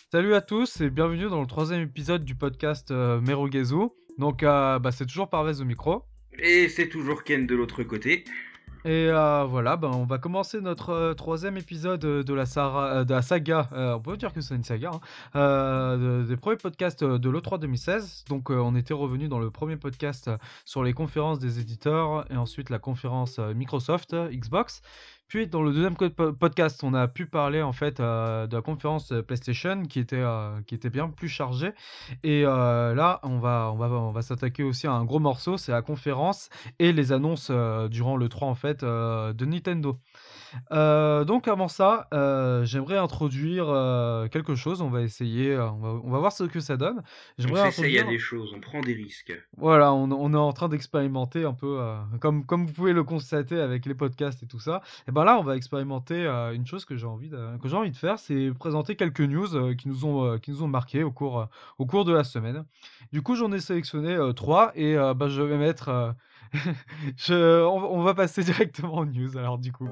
Salut à tous et bienvenue dans le troisième épisode du podcast Merugezu. Donc c'est toujours Parvez au micro. Et c'est toujours Ken de l'autre côté. Et voilà, on va commencer notre troisième épisode de la saga, on peut dire que c'est une saga, hein, des premiers podcasts de l'E3 2016. Donc on était revenu dans le premier podcast sur les conférences des éditeurs et ensuite la conférence Microsoft, Xbox. Puis dans le deuxième podcast, on a pu parler en fait de la conférence PlayStation qui était bien plus chargée. Et là, on va s'attaquer aussi à un gros morceau, c'est la conférence et les annonces durant le 3 en fait de Nintendo. Donc avant ça, j'aimerais introduire quelque chose. On va essayer, on va voir ce que ça donne. On J'aimerais s'essaye à introduire, des choses, on prend des risques. voilà, on est en train d'expérimenter un peu, comme vous pouvez le constater avec les podcasts et tout ça. Et ben là, on va expérimenter une chose que j'ai envie de faire, c'est présenter quelques news qui nous ont marqué au cours de la semaine. Du coup, j'en ai sélectionné trois et je vais mettre, on va passer directement aux news alors du coup.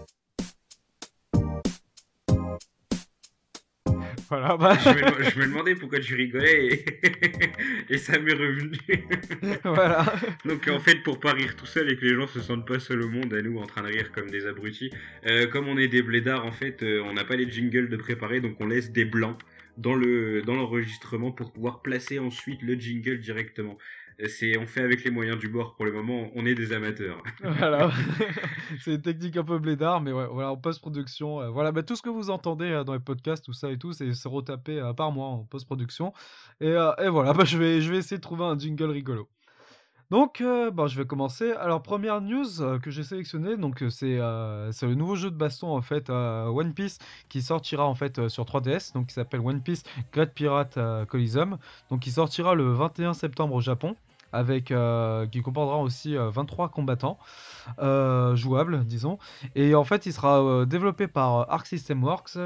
Voilà, Je me demandais pourquoi tu rigolais et ça m'est revenu. voilà. Donc en fait, pour pas rire tout seul et que les gens se sentent pas seuls au monde, à nous en train de rire comme des abrutis, comme on est des blédards, en fait, on n'a pas les jingles de préparer, donc on laisse des blancs dans l'enregistrement pour pouvoir placer ensuite le jingle directement. On fait avec les moyens du bord pour le moment, on est des amateurs. Voilà, c'est une technique un peu blédard, mais ouais, voilà, en post-production, voilà, tout ce que vous entendez dans les podcasts, tout ça et tout, c'est retapé par moi en post-production. Et voilà, je vais essayer de trouver un jingle rigolo. Donc, je vais commencer. Alors, première news que j'ai sélectionnée, donc c'est le nouveau jeu de baston en fait, One Piece, qui sortira en fait sur 3DS, donc qui s'appelle One Piece Great Pirate Coliseum, donc qui sortira le 21 septembre au Japon, qui comprendra aussi 23 combattants jouables, disons. Et en fait, il sera développé par Arc System Works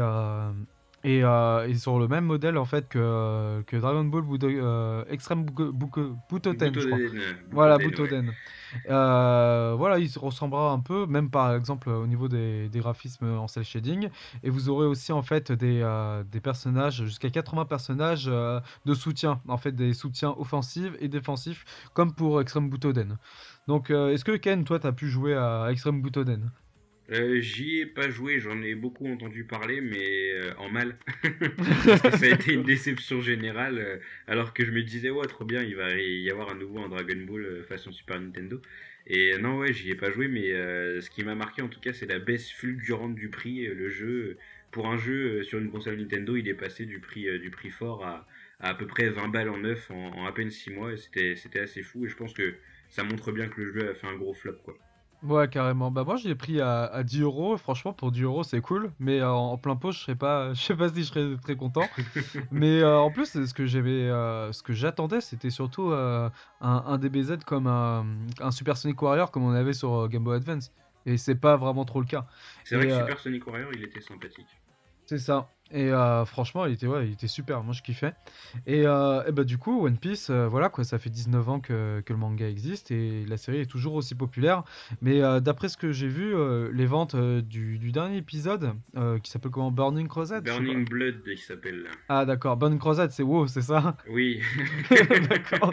et sur le même modèle en fait que Dragon Ball Extreme Butoden, je crois. Voilà, Butoden, ouais. Butoden. Voilà, il se ressemblera un peu, même par exemple au niveau des graphismes en cel shading. Et vous aurez aussi en fait des personnages, jusqu'à 80 personnages de soutien, en fait des soutiens offensifs et défensifs, comme pour Extreme Butoden. Donc, est-ce que Ken, toi, t'as pu jouer à Extreme Butoden? J'y ai pas joué, j'en ai beaucoup entendu parler, mais en mal. Parce que ça a été une déception générale, alors que je me disais, ouais, trop bien, il va y avoir un Dragon Ball façon Super Nintendo. Et non, ouais, j'y ai pas joué, mais ce qui m'a marqué en tout cas, c'est la baisse fulgurante du prix. Le jeu, pour un jeu sur une console Nintendo, il est passé du prix fort à peu près 20 balles en neuf en à peine 6 mois, et c'était assez fou, et je pense que ça montre bien que le jeu a fait un gros flop, quoi. Ouais, carrément. Bah, moi, je l'ai pris à 10 euros. Franchement, pour 10 euros, c'est cool. Mais en plein pot, je serais pas, je sais pas si je serais très content. Mais en plus, ce que j'attendais, c'était surtout un DBZ comme un Super Sonic Warrior comme on avait sur Game Boy Advance. Et c'est pas vraiment trop le cas. C'est vrai Et que Super Sonic Warrior, il était sympathique. c'est ça. Et franchement, il était super. Moi, je kiffais. Et bah, du coup, One Piece, voilà quoi, ça fait 19 ans que le manga existe et la série est toujours aussi populaire. Mais d'après ce que j'ai vu, les ventes du dernier épisode, qui s'appelle comment? Burning Crusade, je sais pas. Burning Blood, il s'appelle. Ah, d'accord, Burning Crusade, c'est WoW, c'est ça? Oui. D'accord.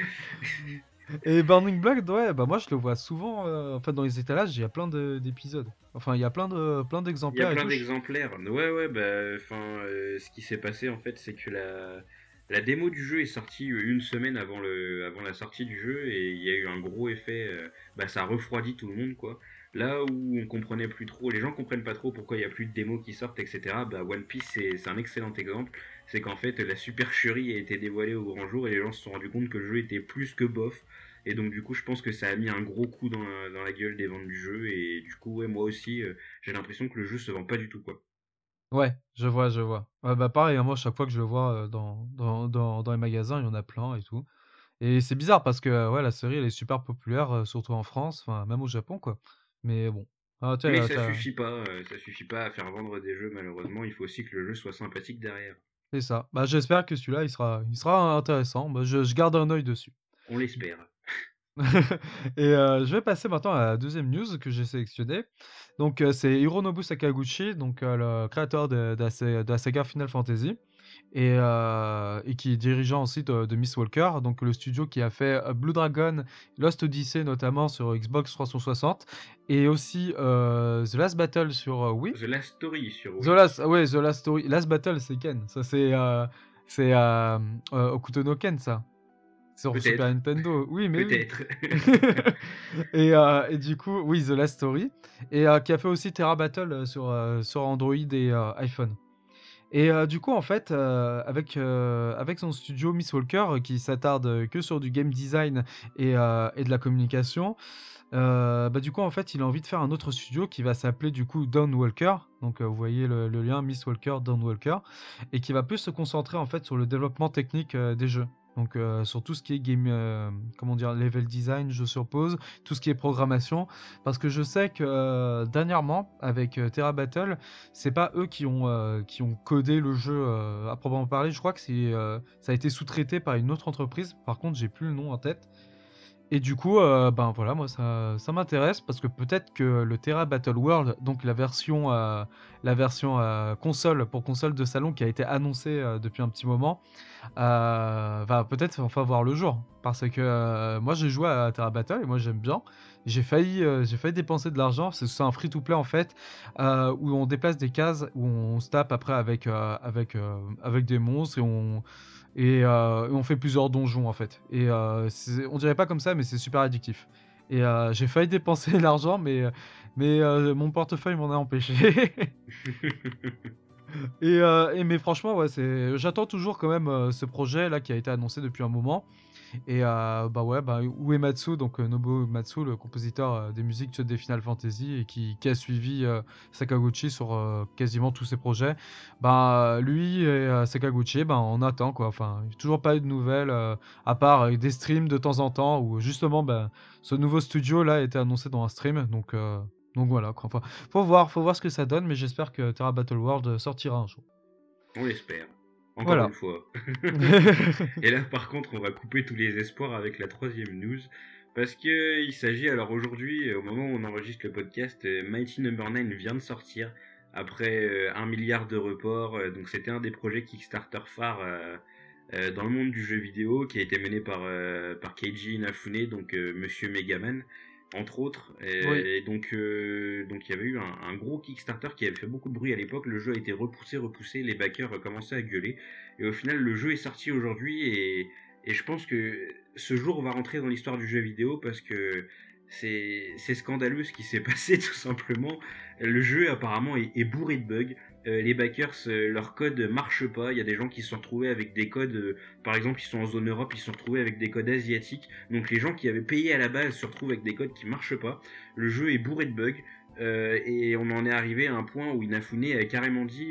Et Burning Blood, ouais, bah moi je le vois souvent. En fait, dans les étalages, il y a d'épisodes. Enfin, il y a plein Il y a d'exemplaires et plein tout. d'exemplaires. Ouais, ouais, bah, enfin, ce qui s'est passé en fait, c'est que la démo du jeu est sortie une semaine avant la sortie du jeu, et il y a eu un gros effet. Bah, ça refroidit tout le monde, quoi. Là où on comprenait plus trop, les gens comprennent pas trop pourquoi il y a plus de démos qui sortent, etc. Bah, One Piece, c'est un excellent exemple. C'est qu'en fait, la supercherie a été dévoilée au grand jour, et les gens se sont rendus compte que le jeu était plus que bof. Et donc, du coup, je pense que ça a mis un gros coup dans la gueule des ventes du jeu. Et du coup, ouais, moi aussi, j'ai l'impression que le jeu se vend pas du tout, quoi. Ouais, je vois, je vois. Ouais, bah pareil, hein, moi, chaque fois que je le vois dans les magasins, il y en a plein et tout. Et c'est bizarre parce que ouais, la série, elle est super populaire, surtout en France, enfin, même au Japon, quoi. Mais bon. Ah, Mais ça suffit pas à faire vendre des jeux, malheureusement. Il faut aussi que le jeu soit sympathique derrière. C'est ça. Bah, j'espère que celui-là, il sera intéressant. Bah, je garde un œil dessus. On l'espère. Et je vais passer maintenant à la deuxième news que j'ai sélectionnée. Donc, c'est Hironobu Sakaguchi, donc le créateur de la saga Final Fantasy, et qui est dirigeant aussi de Miss Walker, donc le studio qui a fait Blue Dragon, Lost Odyssey notamment sur Xbox 360, et aussi The Last Battle sur Wii. The Last Story sur The Wii. Last, ouais, The Last Story. Last Battle, c'est Ken. Ça, c'est Hokuto no Ken, ça. Sur Super Peut-être. Nintendo. Oui, mais oui. Peut-être. Et du coup, oui, The Last Story. Et qui a fait aussi Terra Battle sur Android et iPhone. Et du coup, en fait, avec son studio Miss Walker, qui s'attarde que sur du game design et de la communication, bah, du coup, en fait, il a envie de faire un autre studio qui va s'appeler du coup Dawn Walker. Donc, vous voyez le lien Miss Walker, Dawn Walker, et qui va plus se concentrer en fait sur le développement technique des jeux. Donc, sur tout ce qui est game, comment dire, level design, je suppose, tout ce qui est programmation, parce que je sais que dernièrement, avec Terra Battle, c'est pas eux qui ont codé le jeu à proprement parler. Je crois que ça a été sous-traité par une autre entreprise. Par contre, j'ai plus le nom en tête. Et du coup, ben voilà, moi ça m'intéresse parce que peut-être que le Terra Battle World, donc la version console pour console de salon qui a été annoncée depuis un petit moment, va peut-être enfin voir le jour. Parce que moi j'ai joué à Terra Battle et moi j'aime bien. J'ai failli dépenser de l'argent. C'est un free-to-play en fait, où on déplace des cases, où on se tape après avec des monstres et on fait plusieurs donjons en fait. Et on dirait pas comme ça, mais c'est super addictif. Et j'ai failli dépenser de l'argent, mais mon portefeuille m'en a empêché. Mais franchement, ouais, j'attends toujours quand même ce projet là qui a été annoncé depuis un moment. Et bah ouais, bah, Uematsu, donc Nobuo Uematsu, le compositeur des musiques des Final Fantasy et qui a suivi Sakaguchi sur quasiment tous ses projets, bah lui et Sakaguchi, bah, on attend quoi. Enfin, il n'y a toujours pas eu de nouvelles, à part des streams de temps en temps où justement bah, ce nouveau studio là a été annoncé dans un stream. Donc voilà quoi. Enfin, faut voir ce que ça donne, mais j'espère que Terra Battle World sortira un jour. On l'espère. Encore une Voilà. fois. Et là, par contre, on va couper tous les espoirs avec la troisième news. Parce que il s'agit, alors aujourd'hui, au moment où on enregistre le podcast, Mighty Number 9 vient de sortir après 1 milliard de reports. Donc c'était un des projets Kickstarter phares dans le monde du jeu vidéo qui a été mené par Keiji Inafune, donc Monsieur Megaman, entre autres. Oui. Et donc il y avait eu un gros Kickstarter qui avait fait beaucoup de bruit à l'époque. Le jeu a été repoussé, les backers commençaient à gueuler. Et au final, le jeu est sorti aujourd'hui et je pense que ce jour va rentrer dans l'histoire du jeu vidéo parce que c'est scandaleux ce qui s'est passé tout simplement. Le jeu apparemment est bourré de bugs. Les backers, leur code marche pas. Il y a des gens qui se sont retrouvés avec des codes, par exemple, ils sont en zone Europe, ils se sont retrouvés avec des codes asiatiques. Donc les gens qui avaient payé à la base se retrouvent avec des codes qui marchent pas. Le jeu est bourré de bugs. Et on en est arrivé à un point où Inafune a carrément dit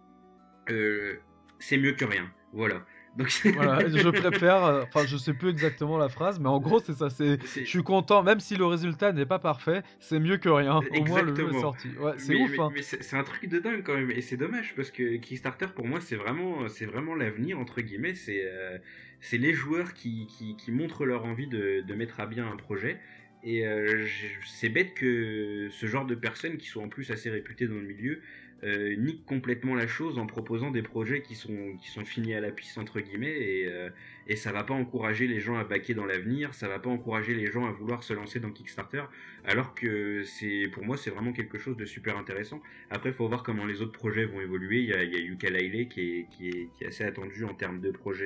euh, c'est mieux que rien. Voilà. Donc Voilà, je préfère, enfin je sais plus exactement la phrase, mais en gros c'est ça, je c'est suis content, même si le résultat n'est pas parfait, c'est mieux que rien. Au moins le jeu est exactement. sorti. Ouais, c'est Mais, ouf, mais, hein. mais c'est un truc de dingue quand même. Et c'est dommage parce que Kickstarter pour moi c'est vraiment l'avenir entre guillemets. C'est les joueurs qui montrent leur envie de mettre à bien un projet. Et c'est bête que ce genre de personnes qui sont en plus assez réputées dans le milieu niquent complètement la chose en proposant des projets qui sont finis à la piste entre guillemets et ça va pas encourager les gens à backer dans l'avenir, ça va pas encourager les gens à vouloir se lancer dans Kickstarter alors que pour moi c'est vraiment quelque chose de super intéressant. Après il faut voir comment les autres projets vont évoluer, il y a Yooka-Laylee qui est assez attendu en termes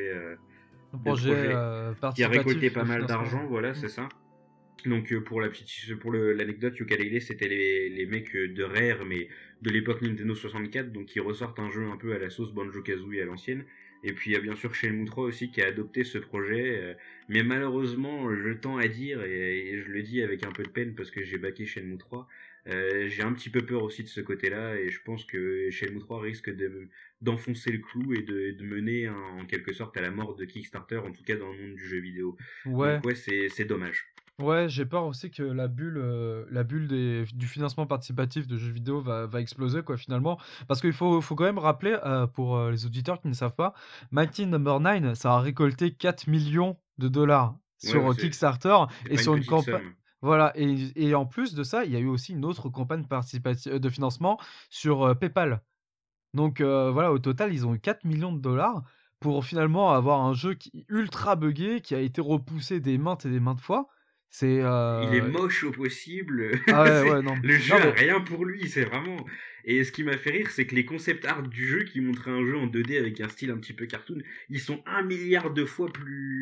Un de projet projet qui a récolté participatif pas de mal financement. d'argent, voilà, Mm. c'est ça. Donc pour l'anecdote, Yooka-Laylee c'était les mecs de Rare mais de l'époque Nintendo 64, donc qui ressortent un jeu un peu à la sauce Banjo-Kazooie à l'ancienne. Et puis il y a bien sûr Shenmue 3 aussi qui a adopté ce projet, mais malheureusement je tends à dire et je le dis avec un peu de peine parce que j'ai backé Shenmue 3, j'ai un petit peu peur aussi de ce côté-là et je pense que Shenmue 3 risque d'enfoncer le clou et de mener en quelque sorte à la mort de Kickstarter, en tout cas dans le monde du jeu vidéo. Ouais, Donc ouais, c'est dommage. ouais, j'ai peur aussi que la bulle du financement participatif de jeux vidéo va exploser, quoi, finalement. Parce qu'il faut quand même rappeler, pour les auditeurs qui ne savent pas, Mighty Number 9, ça a récolté 4 millions de dollars. Ouais, sur Kickstarter c'est et pas une sur une petite campagne. somme. Voilà, et en plus de ça, il y a eu aussi une autre campagne de financement sur PayPal. Donc voilà, au total, ils ont eu 4 millions de dollars pour finalement avoir un jeu qui ultra buggé, qui a été repoussé des maintes et des maintes fois. C'est Il est moche au possible. ah ouais, ouais, non, Le non jeu a mais rien pour lui, c'est vraiment. Et ce qui m'a fait rire, c'est que les concept art du jeu, qui montraient un jeu en 2D avec un style un petit peu cartoon, ils sont un milliard de fois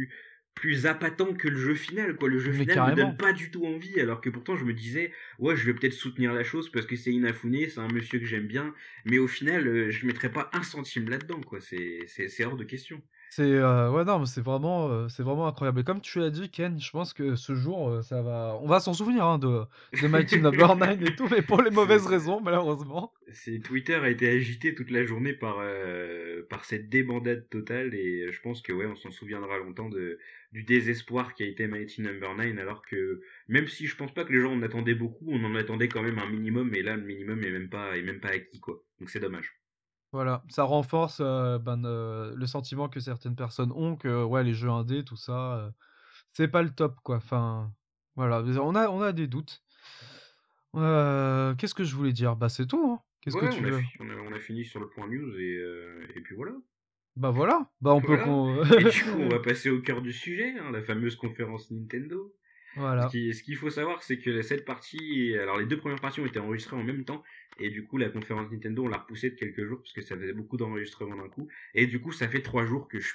plus appâtants que le jeu final, quoi. Le jeu mais final me donne carrément. pas du tout envie, alors que pourtant je me disais, ouais, je vais peut-être soutenir la chose parce que c'est Inafune, c'est un monsieur que j'aime bien, mais au final, je mettrais pas un centime là-dedans, quoi. C'est hors de question. C'est ouais, non, mais c'est vraiment incroyable. Et comme tu l'as dit, Ken, je pense que ce jour, on va s'en souvenir hein, de Mighty Number 9 et tout, mais pour les C'est- mauvaises raisons, malheureusement. Twitter a été agité toute la journée par cette débandade totale et je pense que ouais, on s'en souviendra longtemps du désespoir qui a été Mighty Number 9 alors que même si je pense pas que les gens en attendaient beaucoup, on en attendait quand même un minimum et là le minimum est même pas acquis quoi. Donc c'est dommage. Voilà, ça renforce le sentiment que certaines personnes ont que ouais, les jeux indés, tout ça, c'est pas le top, quoi. Enfin, voilà, on a des doutes. Qu'est-ce que je voulais dire? Bah, c'est tout, hein. Qu'est-ce que Ouais, tu veux? on a fini sur le point news et puis voilà. Bah, voilà, bah, on peut Voilà. qu'on Et du coup, on va passer au cœur du sujet, hein, la fameuse conférence Nintendo. voilà. Ce qu'il faut savoir, c'est que cette partie, alors les deux premières parties ont été enregistrées en même temps, et du coup, la conférence Nintendo, on l'a repoussée de quelques jours, parce que ça faisait beaucoup d'enregistrements d'un coup, et du coup, ça fait 3 jours que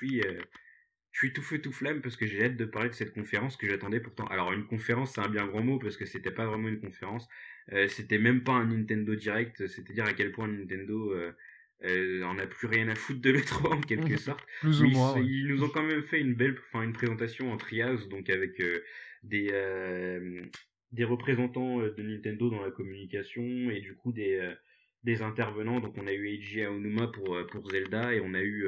je suis tout feu tout flamme, parce que j'ai hâte de parler de cette conférence que j'attendais pourtant. Alors, une conférence, c'est un bien grand mot, parce que c'était pas vraiment une conférence, c'était même pas un Nintendo Direct, c'est à dire à quel point Nintendo en a plus rien à foutre de l'E3 en quelque sorte. Plus ou Mais moins, ouais. ils nous ont quand même fait une présentation en triage, donc avec des, euh, des représentants de Nintendo dans la communication et du coup des intervenants. Donc on a eu Eiji Aonuma pour Zelda et on a eu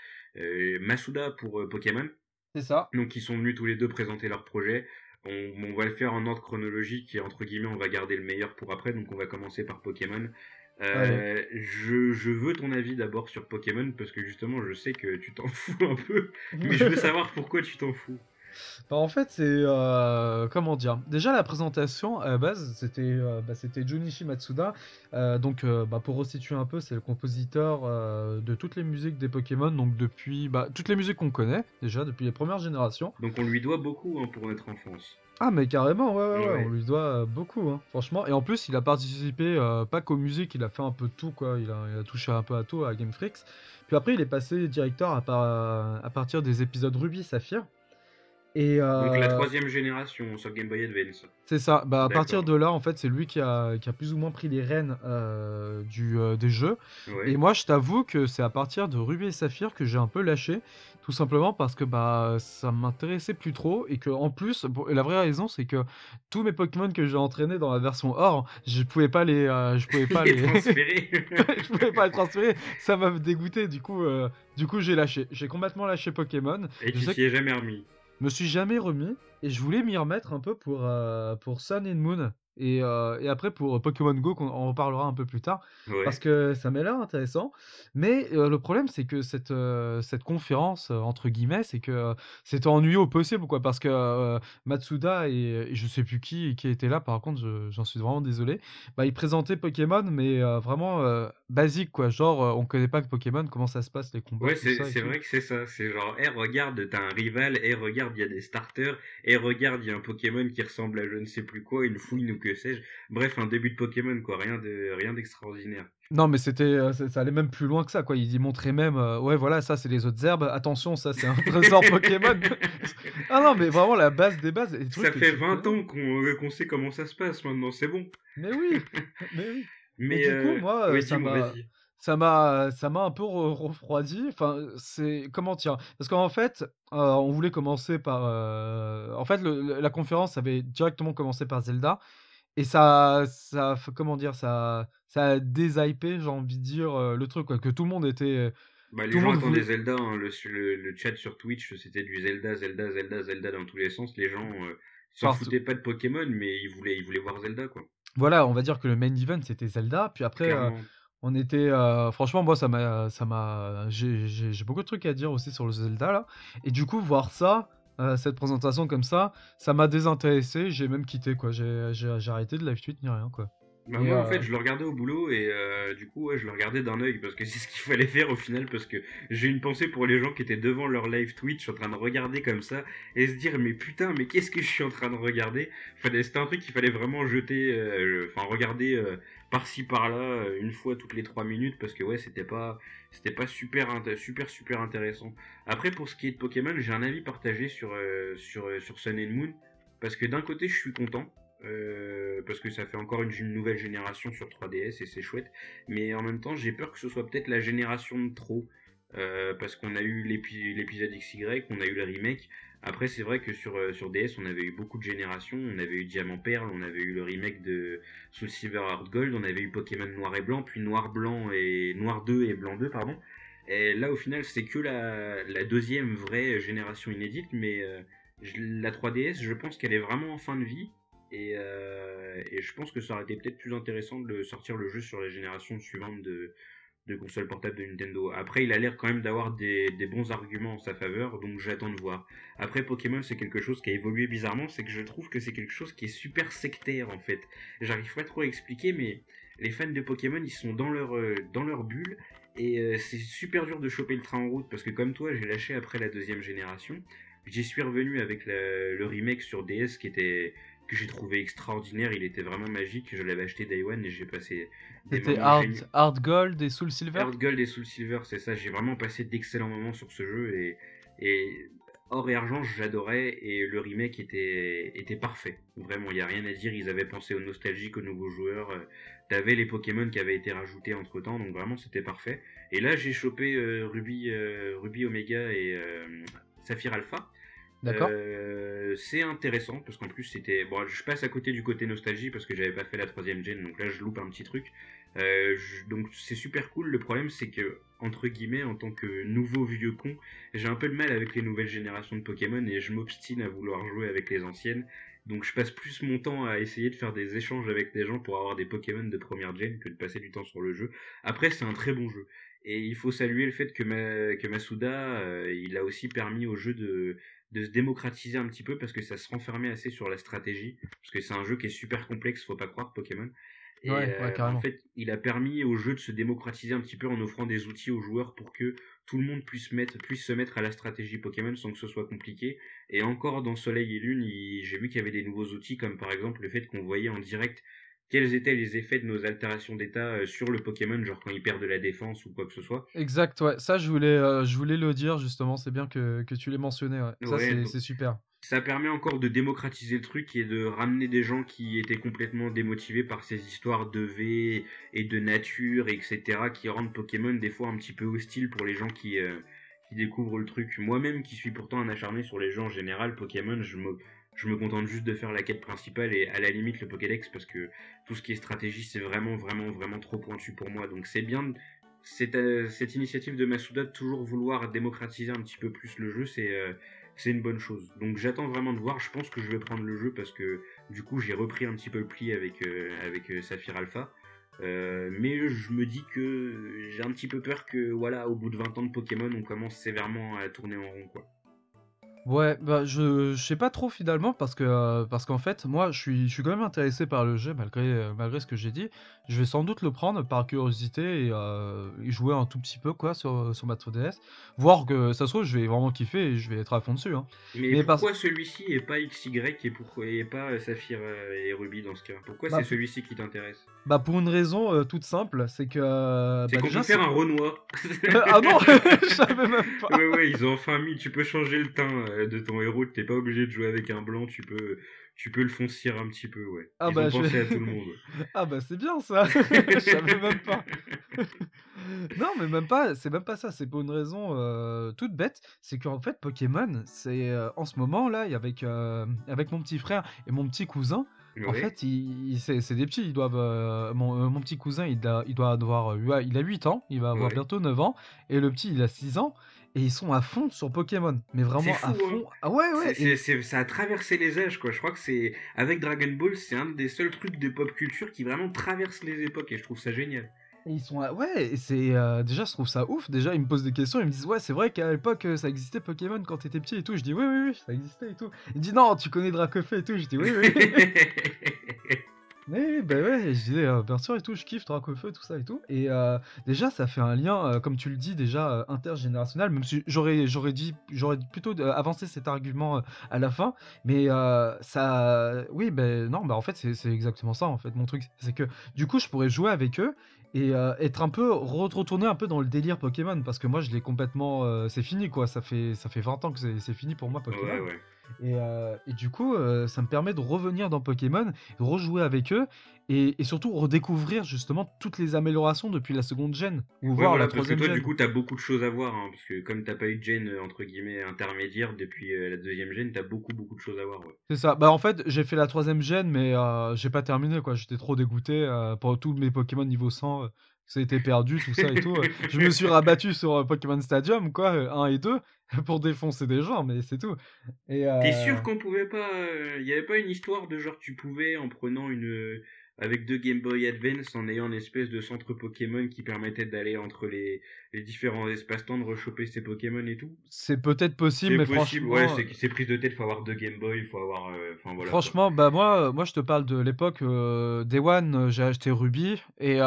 Masuda pour Pokémon. C'est ça. Donc ils sont venus tous les deux présenter leur projet. On va le faire en ordre chronologique et entre guillemets on va garder le meilleur pour après. Donc on va commencer par Pokémon. Allez. Je veux ton avis d'abord sur Pokémon parce que justement je sais que tu t'en fous un peu, mais je veux savoir pourquoi tu t'en fous. Bah, en fait, c'est comment dire? Déjà la présentation à la base, c'était Junichi Matsuda. Donc bah, pour resituer un peu, c'est le compositeur de toutes les musiques des Pokémon, donc depuis bah, toutes les musiques qu'on connaît déjà depuis les premières générations. Donc on lui doit beaucoup hein, pour notre enfance. Ah mais carrément, ouais, ouais, ouais, on Ouais. lui doit beaucoup, hein, franchement. Et en plus, il a participé pas qu'aux musiques, il a fait un peu de tout, quoi. Il a touché un peu à tout à Game Freak. Puis après, il est passé directeur à partir des épisodes Ruby Saphir. Et Donc la troisième génération sur Game Boy Advance. c'est ça. Bah, à partir D'accord. de là, en fait, c'est lui qui a plus ou moins pris les rênes des jeux. Et Ouais. moi, je t'avoue que c'est à partir de Ruby et Saphir que j'ai un peu lâché. Tout simplement parce que bah, ça m'intéressait plus trop. Et que en plus, bon, la vraie raison, c'est que tous mes Pokémon que j'ai entraînés dans la version Or, je pouvais pas Les les, transférer. je pouvais pas les transférer. Ça m'a dégoûté. Du coup, j'ai lâché. J'ai complètement lâché Pokémon. Et Je tu sais t'y es jamais remis. me suis jamais remis et je voulais m'y remettre un peu pour Sun and Moon et après pour Pokémon Go qu'on on en reparlera un peu plus tard parce Ouais. que ça m'a l'air intéressant. Mais le problème c'est que cette conférence entre guillemets c'est que c'était ennuyeux au possible quoi parce que Matsuda et je sais plus qui était là par contre j'en suis vraiment désolé. Bah ils présentaient Pokémon mais vraiment basique quoi genre on connaît pas que Pokémon comment ça se passe les combats Ouais, tout ça et c'est tout. vrai que c'est ça. C'est genre, eh, regarde, t'as un rival, eh, regarde, il y a des starters, eh, regarde, il y a un Pokémon qui ressemble à je ne sais plus quoi, une fouine ou que sais-je. Bref, un début de Pokémon, quoi. Rien d'extraordinaire. Non, mais ça allait même plus loin que ça, quoi. Il y montrait même, ouais, voilà, ça, c'est les autres herbes. Attention, ça, c'est un trésor Pokémon. Ah non, mais vraiment la base des bases, les trucs Ça que fait tu 20 connais. ans qu'on sait comment ça se passe maintenant, c'est bon. Mais oui, mais oui. Et Mais, du coup, moi, ouais, dis-moi, vas-y. ça m'a un peu refroidi. Enfin, c'est comment dire? Parce qu'en fait, on voulait commencer par, en fait, la conférence avait directement commencé par Zelda. Et comment dire? Ça a déshypé, j'ai envie de dire, le truc, quoi. Que tout le monde était, Bah, les tout le gens monde attendaient voulait Zelda, hein, le chat sur Twitch, c'était du Zelda, Zelda, Zelda, Zelda dans tous les sens. Les gens s'en partout. foutaient pas de Pokémon, mais ils voulaient voir Zelda, quoi. Voilà, on va dire que le main event, c'était Zelda. Puis après, Clairement. on était, franchement, moi, j'ai beaucoup de trucs à dire aussi sur le Zelda, là. Et du coup, voir ça, cette présentation comme ça m'a désintéressé, j'ai même quitté quoi, j'ai arrêté de live tweet ni rien quoi. Bah Et moi en fait je le regardais au boulot et du coup ouais, je le regardais d'un œil parce que c'est ce qu'il fallait faire au final parce que j'ai une pensée pour les gens qui étaient devant leur live Twitch en train de regarder comme ça et se dire mais putain mais qu'est-ce que je suis en train de regarder. C'était un truc qu'il fallait vraiment jeter, enfin regarder par-ci par-là une fois toutes les 3 minutes parce que ouais c'était pas super intéressant. Après pour ce qui est de Pokémon j'ai un avis partagé sur Sun and Moon parce que d'un côté je suis content parce que ça fait encore une nouvelle génération sur 3DS et c'est chouette. Mais en même temps, j'ai peur que ce soit peut-être la génération de trop. Parce qu'on a eu l'épisode XY, on a eu le remake. Après, c'est vrai que sur DS, on avait eu beaucoup de générations. On avait eu Diamant Perle, on avait eu le remake de Soul Silver Heart Gold, on avait eu Pokémon Noir et Blanc, puis Noir 2 et Blanc 2, pardon. Et là, au final, c'est que la deuxième vraie génération inédite, mais la 3DS, je pense qu'elle est vraiment en fin de vie. Et je pense que ça aurait été peut-être plus intéressant de sortir le jeu sur la génération suivante de consoles portables de Nintendo. Après, il a l'air quand même d'avoir des bons arguments en sa faveur, donc j'attends de voir. Après, Pokémon, c'est quelque chose qui a évolué bizarrement, c'est que je trouve que c'est quelque chose qui est super sectaire en fait. J'arrive pas trop à expliquer, mais les fans de Pokémon, ils sont dans leur bulle, et c'est super dur de choper le train en route, parce que comme toi, j'ai lâché après la deuxième génération. J'y suis revenu avec le remake sur DS que j'ai trouvé extraordinaire, il était vraiment magique, je l'avais acheté Day One et j'ai passé des c'était moments géniaux. Hard Gold et Soul Silver. Earth Gold et Soul Silver, c'est ça, j'ai vraiment passé d'excellents moments sur ce jeu et Or et Argent, j'adorais et le remake était parfait. Vraiment, il n'y a rien à dire, ils avaient pensé aux nostalgiques, aux nouveaux joueurs, t'avais les Pokémon qui avaient été rajoutés entre temps, donc vraiment c'était parfait. Et là j'ai chopé Ruby Omega et Saphir Alpha. D'accord. C'est intéressant parce qu'en plus c'était bon, je passe à côté du côté nostalgie parce que j'avais pas fait la troisième gen, donc là je loupe un petit truc. Donc c'est super cool. Le problème c'est que entre guillemets en tant que nouveau vieux con, j'ai un peu de mal avec les nouvelles générations de Pokémon et je m'obstine à vouloir jouer avec les anciennes. Donc je passe plus mon temps à essayer de faire des échanges avec des gens pour avoir des Pokémon de première gen que de passer du temps sur le jeu. Après c'est un très bon jeu. Et il faut saluer le fait que Masuda, il a aussi permis au jeu de se démocratiser un petit peu parce que ça se renfermait assez sur la stratégie parce que c'est un jeu qui est super complexe, faut pas croire, Pokémon. Et Ouais, en carrément. fait il a permis au jeu de se démocratiser un petit peu en offrant des outils aux joueurs pour que tout le monde puisse se mettre à la stratégie Pokémon sans que ce soit compliqué. Et encore dans Soleil et Lune, j'ai vu qu'il y avait des nouveaux outils comme par exemple le fait qu'on voyait en direct quels étaient les effets de nos altérations d'état sur le Pokémon, genre quand il perd de la défense ou quoi que ce soit. Exact, ouais. Ça, je voulais le dire justement. C'est bien que tu l'aies mentionné. Ouais. Ça, Ouais, c'est super. ça permet encore de démocratiser le truc et de ramener des gens qui étaient complètement démotivés par ces histoires de V et de nature, etc., qui rendent Pokémon des fois un petit peu hostile pour les gens qui découvrent le truc. Moi-même, qui suis pourtant un acharné sur les jeux en général, Pokémon, je me contente juste de faire la quête principale et à la limite le Pokédex parce que tout ce qui est stratégie, c'est vraiment trop pointu pour moi. Donc c'est bien cette initiative de Masuda de toujours vouloir démocratiser un petit peu plus le jeu, c'est une bonne chose. Donc j'attends vraiment de voir, je pense que je vais prendre le jeu parce que du coup j'ai repris un petit peu le pli avec Saphir Alpha. Mais je me dis que j'ai un petit peu peur que voilà, au bout de 20 ans de Pokémon, on commence sévèrement à tourner en rond quoi. Ouais, bah je sais pas trop finalement parce qu'en fait moi je suis quand même intéressé par le jeu malgré ce que j'ai dit. Je vais sans doute le prendre par curiosité et jouer un tout petit peu quoi sur ma 3DS, voir que ça se trouve je vais vraiment kiffer et je vais être à fond dessus hein. Mais Mais parce pourquoi celui-ci et pas XY et pourquoi et pas Saphir et Ruby dans ce cas? Pourquoi c'est bah, celui-ci qui t'intéresse? bah pour une raison toute simple, c'est que C'est bah qu'on peut déjà faire c'est un Renoir. ah non, je savais même pas. Ouais, ils ont enfin mis, tu peux changer le teint de ton héros, t'es pas obligé de jouer avec un blanc, tu peux le foncir un petit peu, ouais. Ah Ils ont bah je pensé à tout le monde. ah bah c'est bien ça. Je savais même pas. Non, mais même pas, c'est même pas ça, c'est pour une raison, toute bête, c'est qu'en fait Pokémon, c'est, en ce moment là, et avec mon petit frère et mon petit cousin, en Ouais, fait, c'est des petits, ils doivent, mon petit cousin, il doit avoir, ouais, il a 8 ans, il va avoir ouais. bientôt 9 ans et le petit, il a 6 ans et ils sont à fond sur Pokémon, mais C'est vraiment à fou, hein. fond. Ah ouais, ouais et Ça a traversé les âges, quoi. Je crois que c'est, avec Dragon Ball, c'est un des seuls trucs de pop culture qui vraiment traverse les époques et je trouve ça génial. Et ils sont ouais, et c'est déjà je trouve ça ouf. Déjà ils me posent des questions, ils me disent: «Ouais, c'est vrai qu'à l'époque, ça existait Pokémon quand tu étais petit et tout?» Je dis: «Oui, oui, oui, ça existait et tout». Il me dit: «Non, tu connais Dracofeu et tout?» Je dis: «Oui, oui, oui». Oui, oui, bah, ouais, je disais, bien sûr et tout, je kiffe Dracofeu, tout ça et tout et déjà ça fait un lien, comme tu le dis déjà, intergénérationnel, même si j'aurais plutôt avancé cet argument, à la fin, mais ça oui, ben non, bah, en fait, c'est exactement ça, en fait, mon truc. C'est que, du coup, je pourrais jouer avec eux et être un peu retourner un peu dans le délire Pokémon parce que moi, je l'ai complètement, c'est fini, quoi. Ça fait 20 ans que c'est fini pour moi, Ouais, Pokémon ouais. et du coup, ça me permet de revenir dans Pokémon, de rejouer avec eux et surtout redécouvrir justement toutes les améliorations depuis la seconde gène ou Ouais, voir la voilà, parce que troisième toi, du gène. coup, t'as beaucoup de choses à voir, hein, parce que comme t'as pas eu de gène, entre guillemets, intermédiaire depuis la deuxième gène, t'as beaucoup, beaucoup de choses à voir, ouais. C'est ça. Bah, en fait, j'ai fait la troisième gène, mais j'ai pas terminé, quoi. J'étais trop dégoûté pour tous mes Pokémon niveau 100, ça a été perdu, tout ça et tout. Je me suis rabattu sur Pokémon Stadium, quoi, 1 et 2, pour défoncer des gens, mais c'est tout. Et T'es sûr qu'on pouvait pas, y avait pas une histoire de genre tu pouvais en prenant avec deux Game Boy Advance, en ayant une espèce de centre Pokémon qui permettait d'aller entre les différents espaces-temps, de rechoper ces Pokémon et tout? c'est peut-être possible, C'est mais possible, ouais, franchement. c'est prise de tête, faut avoir deux Game Boy, faut avoir, enfin voilà quoi. Franchement, bah moi je te parle de l'époque Day One, j'ai acheté Ruby et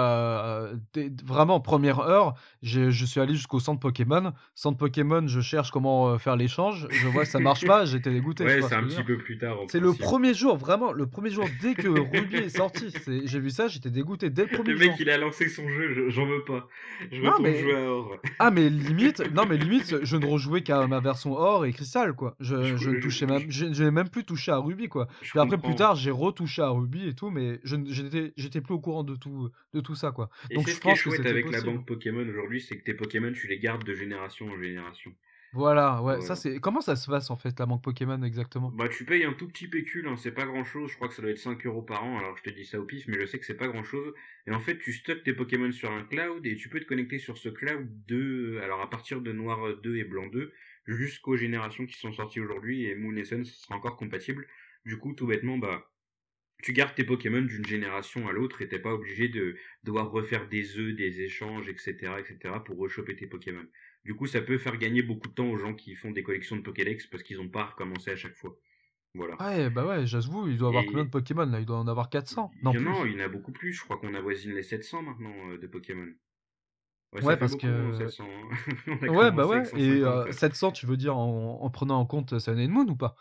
vraiment première heure, je suis allé jusqu'au centre Pokémon. Centre Pokémon, je cherche comment faire l'échange, je vois que ça marche pas, j'étais dégoûté, tu Ouais, vois c'est ce un que je veux petit dire? peu plus tard en C'est le principe. premier jour, vraiment, le premier jour dès que Ruby est sorti, j'ai vu ça, j'étais dégoûté dès le Le premier mec, jour. il a lancé son jeu, j'en veux pas. Je Non retourne jouer mais à Or. ah mais limite, non mais limite, je ne rejouais qu'à ma version or et cristal quoi. Je, Je ne touchais je, même, je n'ai même plus touché à Ruby quoi. je Puis après plus comprends. tard, j'ai retouché à Ruby et tout, mais j'étais plus au courant de tout ça quoi. Et Donc c'est je ce qui est pense que chouette c'était avec la possible. banque Pokémon aujourd'hui, c'est que tes Pokémon, tu les gardes de génération en génération. Voilà, ouais, ça Voilà. c'est. Comment ça se passe en fait la banque Pokémon exactement? Bah, tu payes un tout petit pécule, hein, c'est pas grand chose. Je crois que ça doit être 5 € par an. Alors, je te dis ça au pif, mais je sais que c'est pas grand chose. Et en fait, tu stockes tes Pokémon sur un cloud et tu peux te connecter sur ce cloud alors à partir de Noir 2 et Blanc 2, jusqu'aux générations qui sont sorties aujourd'hui. Et Moon et Sun sera encore compatible. Du coup, tout bêtement, bah, tu gardes tes Pokémon d'une génération à l'autre et t'es pas obligé de devoir refaire des œufs, des échanges, etc., pour rechoper tes Pokémon. Du coup, ça peut faire gagner beaucoup de temps aux gens qui font des collections de Pokédex parce qu'ils ont pas à recommencer à chaque fois. Voilà. Ouais, bah ouais, j'avoue, il doit avoir combien de Et Pokémon là? Il doit en avoir 400? il Non y en a, plus. il y en a beaucoup plus. Je crois qu'on avoisine les 700 maintenant de Pokémon. Ouais, ça Ouais, fait parce beaucoup, hein, que. 700, hein. On a Ouais, bah commencé avec ouais. Et 150. 700, tu veux dire en prenant en compte Sun and Moon ou pas?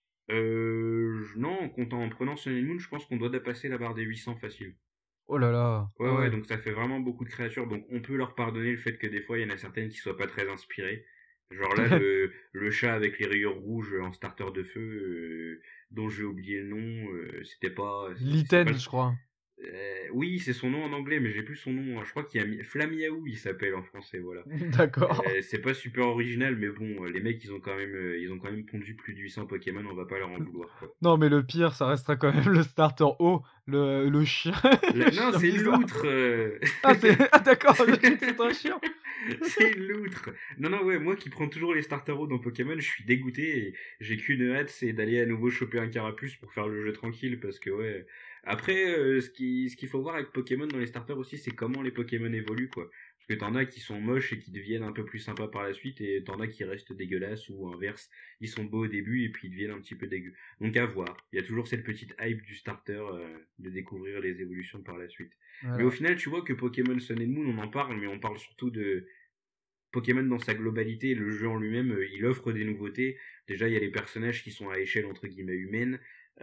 Non, en prenant Sun and Moon, je pense qu'on doit dépasser la barre des 800 facile. Oh là là, Ouais, ah ouais, ouais. donc ça fait vraiment beaucoup de créatures. Donc on peut leur pardonner le fait que des fois, il y en a certaines qui soient pas très inspirées. Genre là, le chat avec les rayures rouges en starter de feu, dont j'ai oublié le nom, c'était pas Litten, je crois. oui, c'est son nom en anglais, mais j'ai plus son nom, hein. Je crois qu'il y a Flamiaou, il s'appelle en français, voilà. D'accord. C'est pas super original, mais bon, les mecs, ils ont quand même pondu plus de 800 Pokémon, on va pas leur en vouloir, quoi. Non, mais le pire, ça restera quand même le starter haut, le chien, le Non, chien c'est une bizarre. loutre. Ah, c'est. Ah, d'accord, je cru que c'était un chien. C'est une loutre. Non, non, ouais, moi qui prends toujours les starter hauts dans Pokémon, je suis dégoûté et j'ai qu'une hâte, c'est d'aller à nouveau choper un Carapuce pour faire le jeu tranquille parce que ouais. Après, ce qu'il faut voir avec Pokémon dans les starters aussi, c'est comment les Pokémon évoluent, quoi. Parce que t'en as qui sont moches et qui deviennent un peu plus sympas par la suite, et t'en as qui restent dégueulasses ou inverse, ils sont beaux au début et puis ils deviennent un petit peu dégueux. Donc à voir. Il y a toujours cette petite hype du starter de découvrir les évolutions par la suite. Mais au Voilà. final, tu vois que Pokémon Sun and Moon, on en parle, mais on parle surtout de Pokémon dans sa globalité. Le jeu en lui-même, il offre des nouveautés. Déjà, il y a les personnages qui sont à échelle entre guillemets humaine.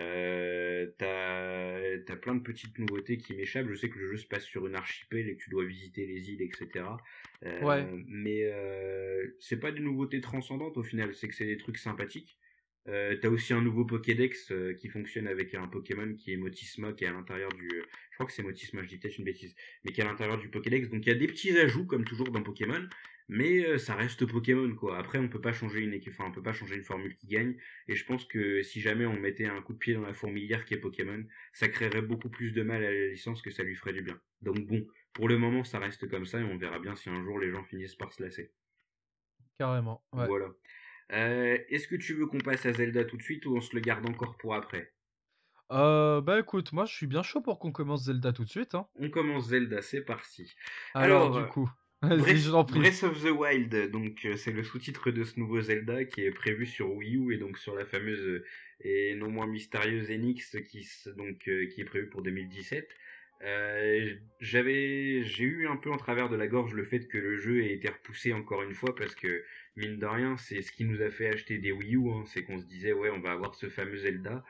T'as plein de petites nouveautés qui m'échappent. Je sais que le jeu se passe sur une archipel et que tu dois visiter les îles, etc. Ouais. Mais c'est pas des nouveautés transcendantes au final, c'est que c'est des trucs sympathiques. T'as aussi un nouveau Pokédex qui fonctionne avec un Pokémon qui est Motisma, qui est à l'intérieur je crois que c'est Motisma, je dis peut-être une bêtise, mais qui est à l'intérieur du Pokédex. Donc il y a des petits ajouts comme toujours dans Pokémon, mais ça reste Pokémon quoi. Après on peut pas changer on peut pas changer une formule qui gagne. Et je pense que si jamais on mettait un coup de pied dans la fourmilière qui est Pokémon, ça créerait beaucoup plus de mal à la licence que ça lui ferait du bien. Donc bon, pour le moment ça reste comme ça et on verra bien si un jour les gens finissent par se lasser. Carrément. Ouais. Voilà. Est-ce que tu veux qu'on passe à Zelda tout de suite ou on se le garde encore pour après? Bah écoute, moi je suis bien chaud pour qu'on commence Zelda tout de suite, hein. On commence Zelda, c'est parti. Alors Alors, du coup, vas-y, je t'en prie. Breath of the Wild, donc c'est le sous-titre de ce nouveau Zelda qui est prévu sur Wii U et donc sur la fameuse et non moins mystérieuse Enix qui est prévue pour 2017. J'ai eu un peu en travers de la gorge le fait que le jeu ait été repoussé encore une fois parce que mine de rien c'est ce qui nous a fait acheter des Wii U, hein, c'est qu'on se disait ouais on va avoir ce fameux Zelda.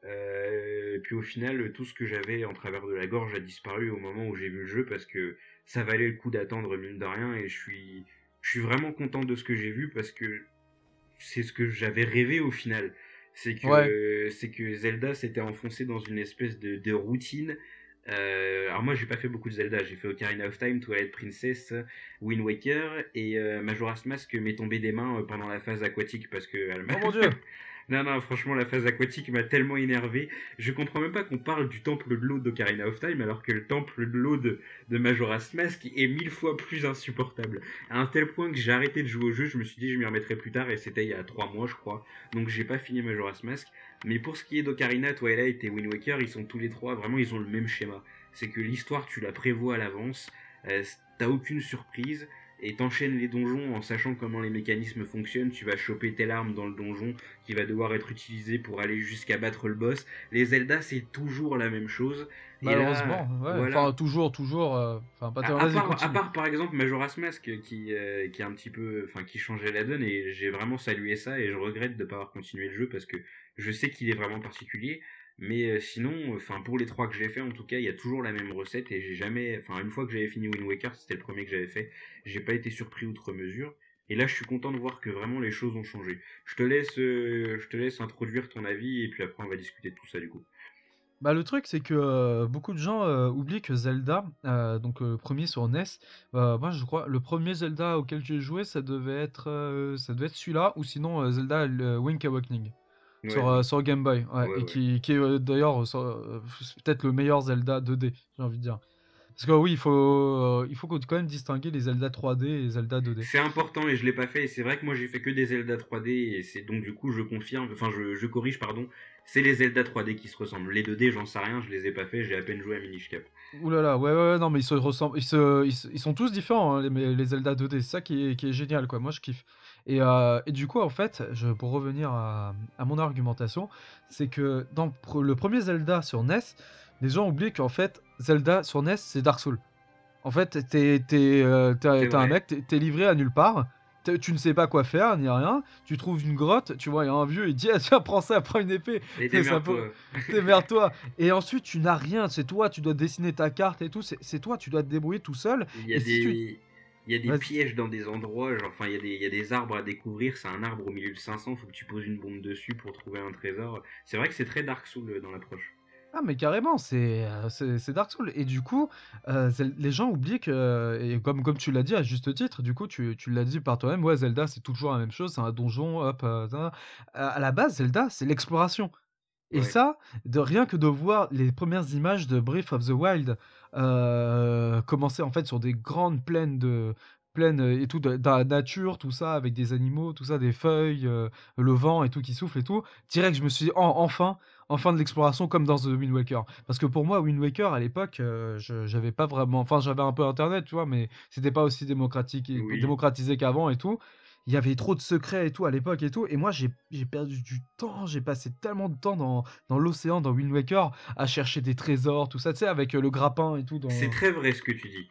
Et puis au final, tout ce que j'avais en travers de la gorge a disparu au moment où j'ai vu le jeu parce que ça valait le coup d'attendre mine de rien et je suis vraiment content de ce que j'ai vu parce que c'est ce que j'avais rêvé au final. Ouais, C'est que Zelda s'était enfoncé dans une espèce de routine. Alors moi j'ai pas fait beaucoup de Zelda, j'ai fait Ocarina of Time, Twilight Princess, Wind Waker et Majora's Mask m'est tombé des mains pendant la phase aquatique parce que oh mon dieu. non, non, franchement, la phase aquatique m'a tellement énervé. Je comprends même pas qu'on parle du temple de l'eau d'Ocarina of Time alors que le temple de l'eau de Majora's Mask est 1000 fois plus insupportable. À un tel point que j'ai arrêté de jouer au jeu, je me suis dit je m'y remettrai plus tard et c'était il y a 3 mois, je crois. Donc j'ai pas fini Majora's Mask. Mais pour ce qui est d'Ocarina, Twilight et Wind Waker, ils sont tous les trois, vraiment, ils ont le même schéma. C'est que l'histoire, tu la prévois à l'avance, t'as aucune surprise et t'enchaînes les donjons en sachant comment les mécanismes fonctionnent. Tu vas choper telle arme dans le donjon qui va devoir être utilisée pour aller jusqu'à battre le boss. Les Zelda, c'est toujours la même chose. Et là, Malheureusement, ouais. Enfin, voilà. toujours. Enfin, pas tellement. Vas-y, À continue. part par exemple Majora's Mask qui est un petit peu, enfin qui changeait la donne et j'ai vraiment salué ça et je regrette de ne pas avoir continué le jeu parce que je sais qu'il est vraiment particulier. Mais sinon, enfin pour les trois que j'ai fait en tout cas, il y a toujours la même recette et j'ai jamais, enfin une fois que j'avais fini Wind Waker, c'était le premier que j'avais fait, j'ai pas été surpris outre mesure. Et là, je suis content de voir que vraiment les choses ont changé. Je te laisse introduire ton avis et puis après on va discuter de tout ça du coup. Bah, le truc, c'est que beaucoup de gens oublient que Zelda, donc le premier sur NES, moi je crois, le premier Zelda auquel j'ai joué, ça devait être celui-là, ou sinon Zelda Link Awakening, Ouais, donc, sur Game Boy, ouais, ouais, et ouais. qui est d'ailleurs c'est peut-être le meilleur Zelda 2D, j'ai envie de dire. Parce que oui, il faut quand même distinguer les Zelda 3D et les Zelda 2D. C'est important et je l'ai pas fait. Et c'est vrai que moi j'ai fait que des Zelda 3D et c'est donc du coup je confirme, enfin je corrige pardon, c'est les Zelda 3D qui se ressemblent. Les 2D j'en sais rien, je les ai pas fait, j'ai à peine joué à Minish Cap. Ouh là là, ouais, ouais, ouais, non, mais ils se ressemblent, ils sont tous différents, hein, les Zelda 2D, c'est ça qui est génial, quoi, moi je kiffe. Et du coup, en fait, pour revenir à mon argumentation, c'est que dans le premier Zelda sur NES, les gens oublient qu'en fait, Zelda sur NES, c'est Dark Souls. En fait, C'est t'es un vrai. mec, t'es livré à nulle part, tu ne sais pas quoi faire, ni rien, tu trouves une grotte, tu vois, il y a un vieux, il dit, ah, tiens, prends ça, prends une épée, Et c'est ça peut... démerde-toi. Démerde-toi. Et ensuite, tu n'as rien, c'est toi, tu dois dessiner ta carte et tout, c'est toi, tu dois te débrouiller tout seul, Il y a et si tu... il y a des Vas-y. pièges dans des endroits, genre enfin il y a des arbres à découvrir, c'est un arbre au milieu de 500, faut que tu poses une bombe dessus pour trouver un trésor. C'est vrai que c'est très Dark Souls dans l'approche. Ah mais carrément, c'est Dark Souls. Et du coup, les gens oublient que, et comme tu l'as dit à juste titre, du coup tu l'as dit par toi-même, ouais Zelda c'est toujours la même chose, c'est un donjon, hop, à la base Zelda c'est l'exploration. Et Ouais. ça, rien que de voir les premières images de Breath of the Wild commencer en fait sur des grandes plaines et tout, dans la nature, tout ça, avec des animaux, tout ça, des feuilles, le vent et tout qui souffle et tout, direct je me suis dit, enfin de l'exploration comme dans The Wind Waker. Parce que pour moi, Wind Waker à l'époque, j'avais pas vraiment, enfin j'avais un peu internet, tu vois, mais c'était pas aussi Oui. démocratisé qu'avant et tout. Il y avait trop de secrets et tout à l'époque et tout. Et moi, j'ai perdu du temps. J'ai passé tellement de temps dans l'océan, dans Wind Waker, à chercher des trésors, tout ça, tu sais, avec le grappin et tout. C'est très vrai ce que tu dis.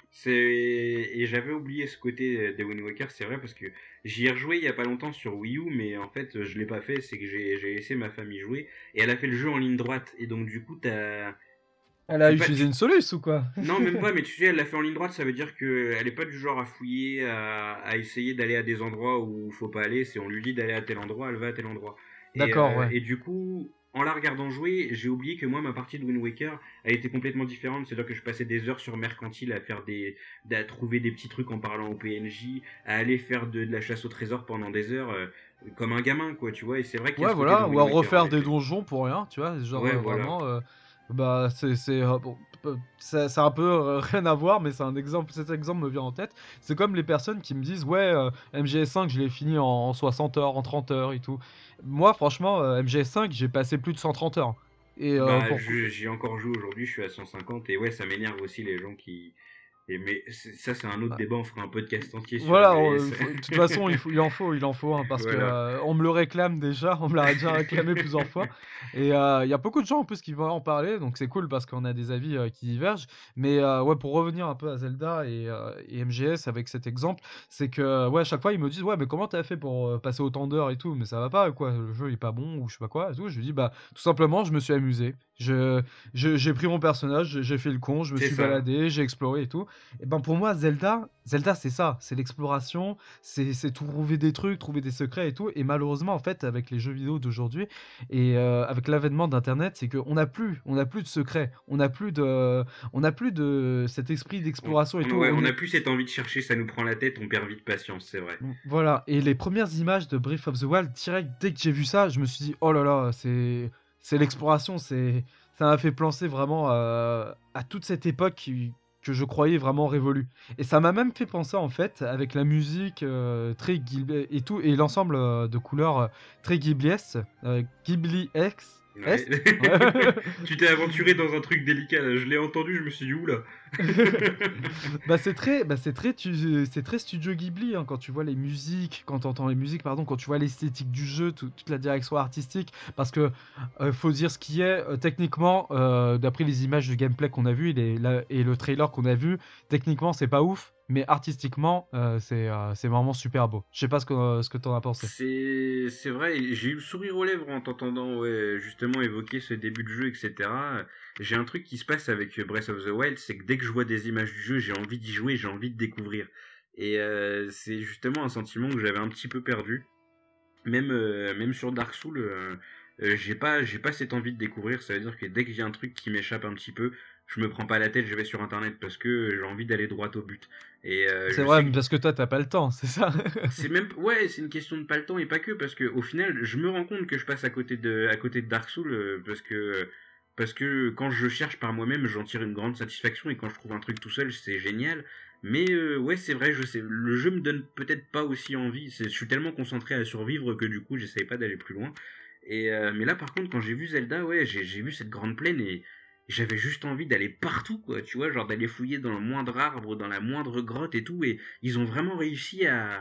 Et j'avais oublié ce côté des Wind Waker, c'est vrai parce que j'y ai rejoué il y a pas longtemps sur Wii U, mais en fait je l'ai pas fait, c'est que j'ai laissé ma famille jouer et elle a fait le jeu en ligne droite et donc du coup t'as Elle a c'est pas utilisé une soluce ou quoi? non même pas, mais tu sais elle l'a fait en ligne droite, ça veut dire que elle est pas du genre à fouiller, à essayer d'aller à des endroits où faut pas aller, c'est on lui dit d'aller à tel endroit, elle va à tel endroit. D'accord, ouais. Et du coup, en la regardant jouer, j'ai oublié que moi, ma partie de Wind Waker, elle était complètement différente. C'est-à-dire que je passais des heures sur Mercantile à faire à trouver des petits trucs en parlant au PNJ, à aller faire de la chasse au trésor pendant des heures, comme un gamin, quoi, tu vois. Et c'est vrai qu'il y a Ouais, ce côté voilà. dans Ou Wind à Waker, en refaire des effet. donjons pour rien, tu vois. Genre, Ouais, voilà. vraiment. Bah, bon, c'est un peu rien à voir, mais c'est un exemple. Cet exemple me vient en tête. C'est comme les personnes qui me disent, ouais, MGS5, je l'ai fini en 60 heures, en 30 heures et tout. Moi, franchement, MGS5, j'ai passé plus de 130 heures. Et Bah, pour j'y ai encore joué aujourd'hui, je suis à 150 et ouais, ça m'énerve aussi les gens qui. Mais ça, c'est un autre bah, débat, on fera un podcast entier sur voilà, MGS. de toute façon, il en faut, hein, parce que Voilà. on me le réclame déjà, on me l'a déjà réclamé plusieurs fois. Et il y a beaucoup de gens en plus qui vont en parler, donc c'est cool parce qu'on a des avis qui divergent. Mais ouais, pour revenir un peu à Zelda et MGS avec cet exemple, c'est que ouais, à chaque fois ils me disent ouais, mais comment t'as fait pour passer autant d'heures et tout, mais ça va pas quoi, le jeu il est pas bon ou je sais pas quoi et tout. Je lui dis bah tout simplement, je me suis amusé. J'ai pris mon personnage, j'ai fait le con, je me C'est suis ça. baladé, j'ai exploré et tout. Et ben pour moi, Zelda c'est ça, c'est l'exploration, c'est trouver des trucs, trouver des secrets et tout. Et malheureusement, en fait, avec les jeux vidéo d'aujourd'hui et avec l'avènement d'Internet, c'est on n'a plus de secrets, on n'a plus de cet esprit d'exploration et tout. Ouais, On on a est, plus cette envie de chercher, ça nous prend la tête, on perd vite patience, c'est vrai. voilà. Et les premières images de Breath of the Wild, direct, dès que j'ai vu ça, je me suis dit, oh là là, c'est l'exploration, ça m'a fait penser vraiment à toute cette époque que je croyais vraiment révolue. Et ça m'a même fait penser, en fait, avec la musique très Ghibli et tout, et l'ensemble de couleurs très Ghibli X, Ouais. Est. Ouais. Tu t'es aventuré dans un truc délicat, là. Je l'ai entendu, je me suis dit, oula. C'est très studio Ghibli hein, quand tu vois les musiques, quand tu entends les musiques, pardon, quand tu vois l'esthétique du jeu, toute la direction artistique, parce que faut dire ce qui est techniquement, d'après les images de gameplay qu'on a vu et le trailer qu'on a vu, techniquement c'est pas ouf, mais artistiquement c'est vraiment super beau. Je sais pas ce que t'en as pensé. C'est vrai, j'ai eu le sourire aux lèvres en t'entendant ouais, justement évoquer ce début de jeu, etc. J'ai un truc qui se passe avec Breath of the Wild, c'est que dès que je vois des images du jeu, j'ai envie d'y jouer, j'ai envie de découvrir. Et c'est justement un sentiment que j'avais un petit peu perdu. Même sur Dark Souls, j'ai pas cette envie de découvrir. Ça veut dire que dès qu'il y a un truc qui m'échappe un petit peu, je me prends pas la tête, je vais sur internet parce que j'ai envie d'aller droit au but. Et C'est je vrai, sais mais que parce que toi t'as pas le temps, c'est ça. c'est même ouais, c'est une question de pas le temps et pas que parce que au final, je me rends compte que je passe à côté de Dark Souls parce que quand je cherche par moi-même, j'en tire une grande satisfaction et quand je trouve un truc tout seul, c'est génial. Mais ouais, c'est vrai, je sais, le jeu me donne peut-être pas aussi envie. Je suis tellement concentré à survivre que du coup, j'essaye pas d'aller plus loin. Et mais là, par contre, quand j'ai vu Zelda, ouais, j'ai vu cette grande plaine et j'avais juste envie d'aller partout, quoi. Tu vois, genre d'aller fouiller dans le moindre arbre, dans la moindre grotte et tout. Et ils ont vraiment réussi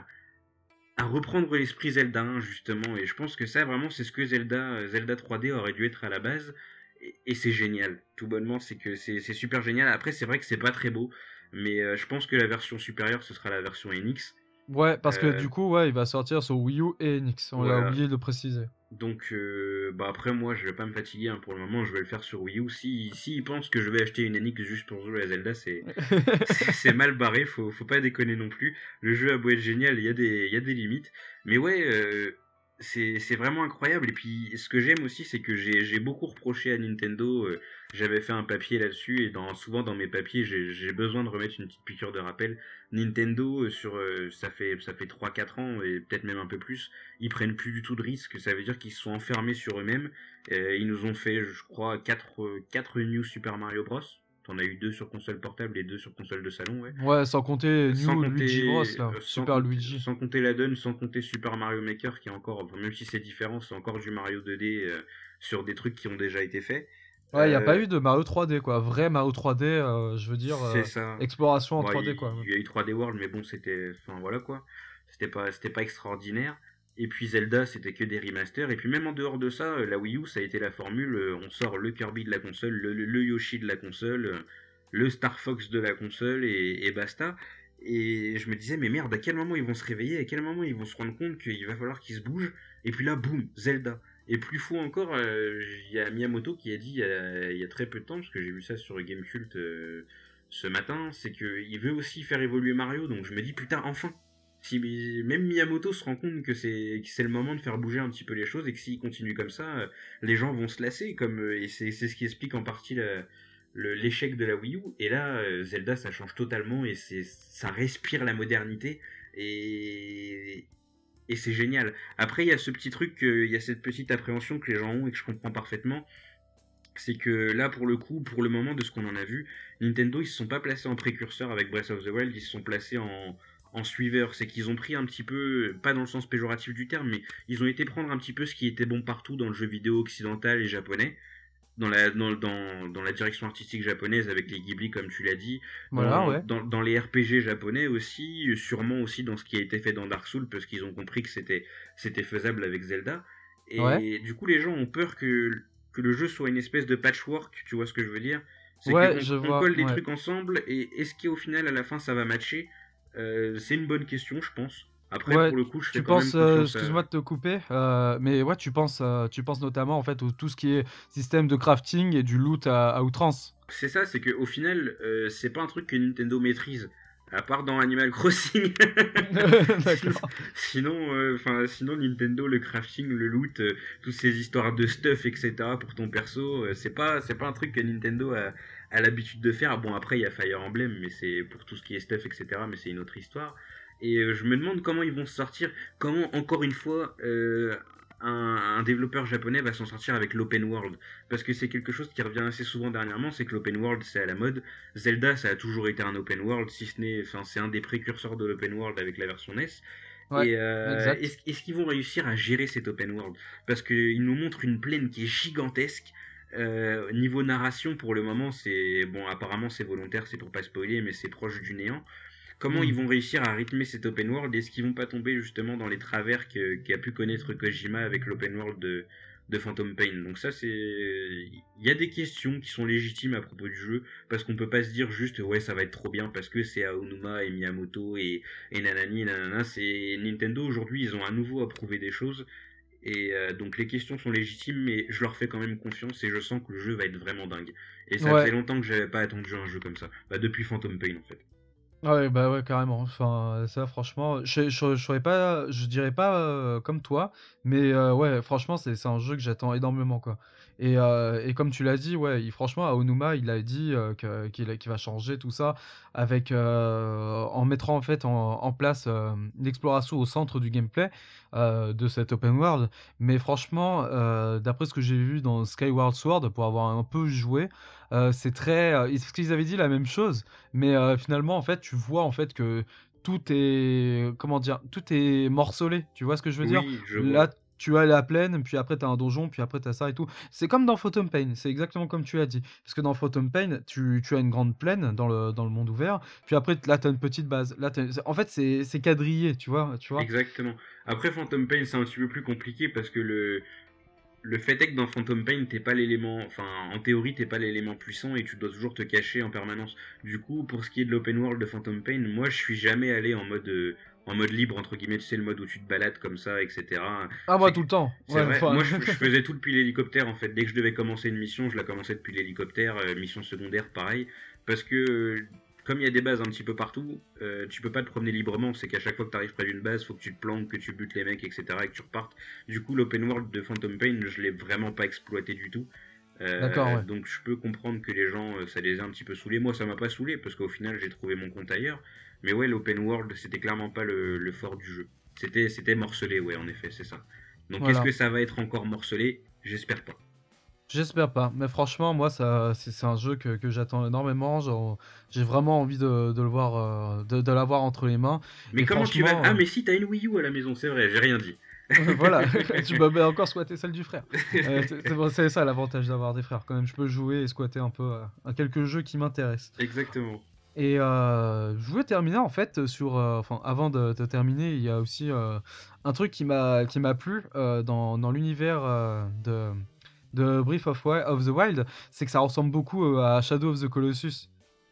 à reprendre l'esprit Zelda 1 justement et je pense que ça vraiment c'est ce que Zelda 3D aurait dû être à la base et c'est génial tout bonnement c'est que c'est super génial après c'est vrai que c'est pas très beau mais je pense que la version supérieure ce sera la version NX. Ouais, parce que Euh, du coup, ouais, il va sortir sur Wii U et NX. On l'a voilà oublié de le préciser. donc bah après moi je vais pas me fatiguer hein, pour le moment je vais le faire sur Wii U si ils pensent que je vais acheter une NX juste pour jouer à Zelda c'est mal barré, faut pas déconner non plus. Le jeu a beau être génial, il y a des limites. Mais ouais, c'est vraiment incroyable. Et puis, ce que j'aime aussi, c'est que j'ai beaucoup reproché à Nintendo. J'avais fait un papier là-dessus, et souvent dans mes papiers, j'ai besoin de remettre une petite piqûre de rappel. Nintendo, ça fait 3 4 ans, et peut-être même un peu plus, ils prennent plus du tout de risques. Ça veut dire qu'ils se sont enfermés sur eux-mêmes. Ils nous ont fait, je crois, 4 New Super Mario Bros. T'en as eu 2 sur console portable et 2 sur console de salon, ouais. Ouais, sans compter Sans New Luigi Bros, compter, là. Super Luigi. sans compter la donne, sans compter Super Mario Maker qui est encore, enfin, même si c'est différent, c'est encore du Mario 2D sur des trucs qui ont déjà été faits. Ouais, il n'y a pas Euh, eu de Mario 3D, quoi. Vrai Mario 3D, je veux dire, c'est ça. exploration en Bon, 3D, quoi. il y a eu 3D World, mais bon, enfin voilà quoi. C'était pas extraordinaire. Et puis Zelda, c'était que des remasters. Et puis même en dehors de ça, la Wii U, ça a été la formule. On sort le Kirby de la console, le Yoshi de la console, le Star Fox de la console et basta. Et je me disais, mais merde, à quel moment ils vont se réveiller, à quel moment ils vont se rendre compte qu'il va falloir qu'ils se bougent. Et puis là, boum, Zelda. Et plus fou encore, il y a Miyamoto qui a dit il y a très peu de temps, parce que j'ai vu ça sur Gamecult ce matin, c'est qu'il veut aussi faire évoluer Mario. Donc je me dis, putain, enfin, si même Miyamoto se rend compte que c'est le moment de faire bouger un petit peu les choses et que s'il continue comme ça, les gens vont se lasser et c'est ce qui explique en partie l'échec de la Wii U. Et là, Zelda, ça change totalement et ça respire la modernité et et c'est génial. Après, il y a ce petit truc, il y a cette petite appréhension que les gens ont et que je comprends parfaitement. C'est que là, pour le coup, pour le moment, de ce qu'on en a vu, Nintendo, ils se sont pas placés en précurseur avec Breath of the Wild, ils se sont placés en suiveur. C'est qu'ils ont pris un petit peu, pas dans le sens péjoratif du terme, mais ils ont été prendre un petit peu ce qui était bon partout dans le jeu vidéo occidental et japonais, dans la direction artistique japonaise avec les Ghibli, comme tu l'as dit, Voilà, ouais. dans les RPG japonais aussi, sûrement aussi dans ce qui a été fait dans Dark Souls, parce qu'ils ont compris que c'était faisable avec Zelda. Ouais. Et du coup, les gens ont peur que le jeu soit une espèce de patchwork, tu vois ce que je veux dire? C'est Ouais, qu'on je on vois, colle des ouais. trucs ensemble, et est-ce qu'au final, à la fin, ça va matcher? C'est une bonne question, je pense. Après, Ouais, pour le coup, je fais tu quand même penses, confiance à... excuse-moi de te couper, mais ouais, tu penses notamment en fait au tout ce qui est système de crafting et du loot à outrance. C'est ça, c'est qu'au final, c'est pas un truc que Nintendo maîtrise. À part dans Animal Crossing. sinon, D'accord. sinon, Nintendo, le crafting, le loot, toutes ces histoires de stuff, etc. pour ton perso, c'est pas un truc que Nintendo a l'habitude de faire. Bon, après, il y a Fire Emblem, mais c'est pour tout ce qui est stuff, etc. Mais c'est une autre histoire. Et je me demande comment ils vont se sortir. Comment, encore une fois, un développeur japonais va s'en sortir avec l'open world. Parce que c'est quelque chose qui revient assez souvent dernièrement, c'est que l'open world c'est à la mode. Zelda ça a toujours été un open world, si ce n'est, enfin c'est un des précurseurs de l'open world avec la version NES. Ouais, Et exact. est-ce qu'ils vont réussir à gérer cet open world? Parce qu'ils nous montrent une plaine qui est gigantesque. Niveau narration, pour le moment, c'est bon. Apparemment, c'est volontaire, c'est pour pas spoiler, mais c'est proche du néant. Comment ils Hmm. vont réussir à rythmer cet open world? Est-ce qu'ils vont pas tomber justement dans les travers qu'a pu connaître Kojima avec l'open world de Phantom Pain? Donc ça, c'est... Il y a des questions qui sont légitimes à propos du jeu, parce qu'on peut pas se dire juste ouais ça va être trop bien parce que c'est Aonuma et Miyamoto et nanani nanana. C'est Nintendo aujourd'hui, ils ont à nouveau approuvé des choses, et donc les questions sont légitimes, mais je leur fais quand même confiance et je sens que le jeu va être vraiment dingue. Et ça faisait Ouais. longtemps que j'avais pas attendu un jeu comme ça. Bah, depuis Phantom Pain en fait. Ouais, bah ouais, carrément. Enfin, ça, franchement, je saurais pas, je dirais pas comme toi, mais ouais, franchement, c'est un jeu que j'attends énormément, quoi. Et comme tu l'as dit, ouais, franchement, Aonuma, il a dit qu'il va changer tout ça avec en mettant en fait en place l'exploration au centre du gameplay de cet open world. Mais franchement, d'après ce que j'ai vu dans Skyward Sword, pour avoir un peu joué, c'est très, parce qu'ils avaient dit la même chose. Mais finalement, en fait, tu vois en fait que tout est, comment dire, tout est morcelé. Tu vois ce que je veux dire? Oui, je Là, vois. tu as la plaine, puis après tu as un donjon, puis après tu as ça et tout. C'est comme dans Phantom Pain, c'est exactement comme tu as dit. Parce que dans Phantom Pain, tu as une grande plaine dans le monde ouvert, puis après là tu as une petite base. Là, en fait, c'est quadrillé, tu vois, tu vois. Exactement. Après, Phantom Pain, c'est un petit peu plus compliqué parce que le fait est que dans Phantom Pain, t'es pas l'élément, enfin, en théorie, t'es pas l'élément puissant et tu dois toujours te cacher en permanence. Du coup, pour ce qui est de l'open world de Phantom Pain, moi, je suis jamais allé en mode libre, entre guillemets, tu sais, le mode où tu te balades comme ça, etc. Ah, moi C'est tout que, le temps. c'est Ouais, vrai, enfin. moi, je faisais tout depuis l'hélicoptère, en fait. Dès que je devais commencer une mission, je la commençais depuis l'hélicoptère, mission secondaire, pareil. Parce que, comme il y a des bases un petit peu partout, tu peux pas te promener librement. C'est qu'à chaque fois que tu arrives près d'une base, faut que tu te planques, que tu butes les mecs, etc. et que tu repartes. Du coup, l'open world de Phantom Pain, je l'ai vraiment pas exploité du tout. D'accord, ouais. Donc je peux comprendre que les gens, ça les a un petit peu saoulés. Moi, ça m'a pas saoulé parce qu'au final, j'ai trouvé mon compte ailleurs. Mais ouais, l'open world, c'était clairement pas le fort du jeu. C'était morcelé, ouais, en effet, c'est ça. Donc est-ce que Voilà. ça va être encore morcelé? J'espère pas. J'espère pas, mais franchement, moi, ça, c'est un jeu que j'attends énormément. Genre, j'ai vraiment envie de le voir, de l'avoir entre les mains. Mais Et comment tu vas... Ah, franchement, mais si, t'as une Wii U à la maison, c'est vrai, j'ai rien dit. voilà, tu peux bah, encore squatter celle du frère. C'est ça l'avantage d'avoir des frères quand même. Je peux jouer et squatter un peu à quelques jeux qui m'intéressent. Exactement. Et je voulais terminer en fait sur, enfin, avant de terminer, il y a aussi un truc qui m'a plu dans l'univers de of the Wild, c'est que ça ressemble beaucoup à Shadow of the Colossus.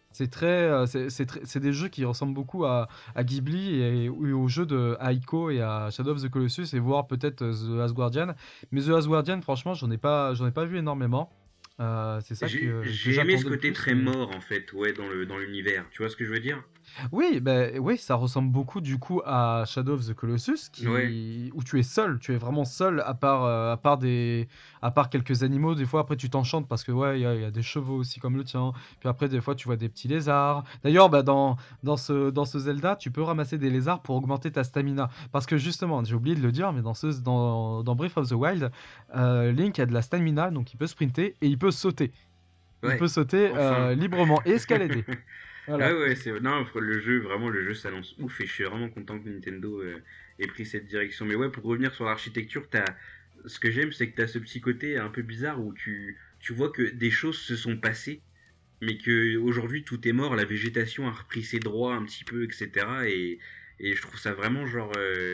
C'est des jeux qui ressemblent beaucoup à Ghibli et aux jeux de Aiko et à Shadow of the Colossus et voir peut-être The Last Guardian. Mais The Last Guardian, franchement, j'en ai pas vu énormément. C'est ça que J'ai aimé ce j'attendais le côté plus, très mais. mort, en fait, ouais, dans l'univers. Tu vois ce que je veux dire? Oui, ben oui, ça ressemble beaucoup du coup à Shadow of the Colossus, Ouais. où tu es seul, tu es vraiment seul, à part quelques animaux. Des fois, après, tu t'enchantes parce que ouais, il y a des chevaux aussi comme le tien. Puis après, des fois, tu vois des petits lézards. D'ailleurs, bah, dans ce Zelda, tu peux ramasser des lézards pour augmenter ta stamina. Parce que justement, j'ai oublié de le dire, mais dans Breath of the Wild, Link a de la stamina, donc il peut sprinter et il peut sauter. Il Ouais. peut sauter Enfin. librement et escalader. Ah Voilà. ouais, c'est non, le jeu, vraiment le jeu s'annonce ouf et je suis vraiment content que Nintendo ait pris cette direction. Mais ouais, pour revenir sur l'architecture, ce que j'aime, c'est que t'as ce petit côté un peu bizarre où tu tu vois que des choses se sont passées, mais que aujourd'hui tout est mort, la végétation a repris ses droits un petit peu, etc. Et je trouve ça vraiment genre,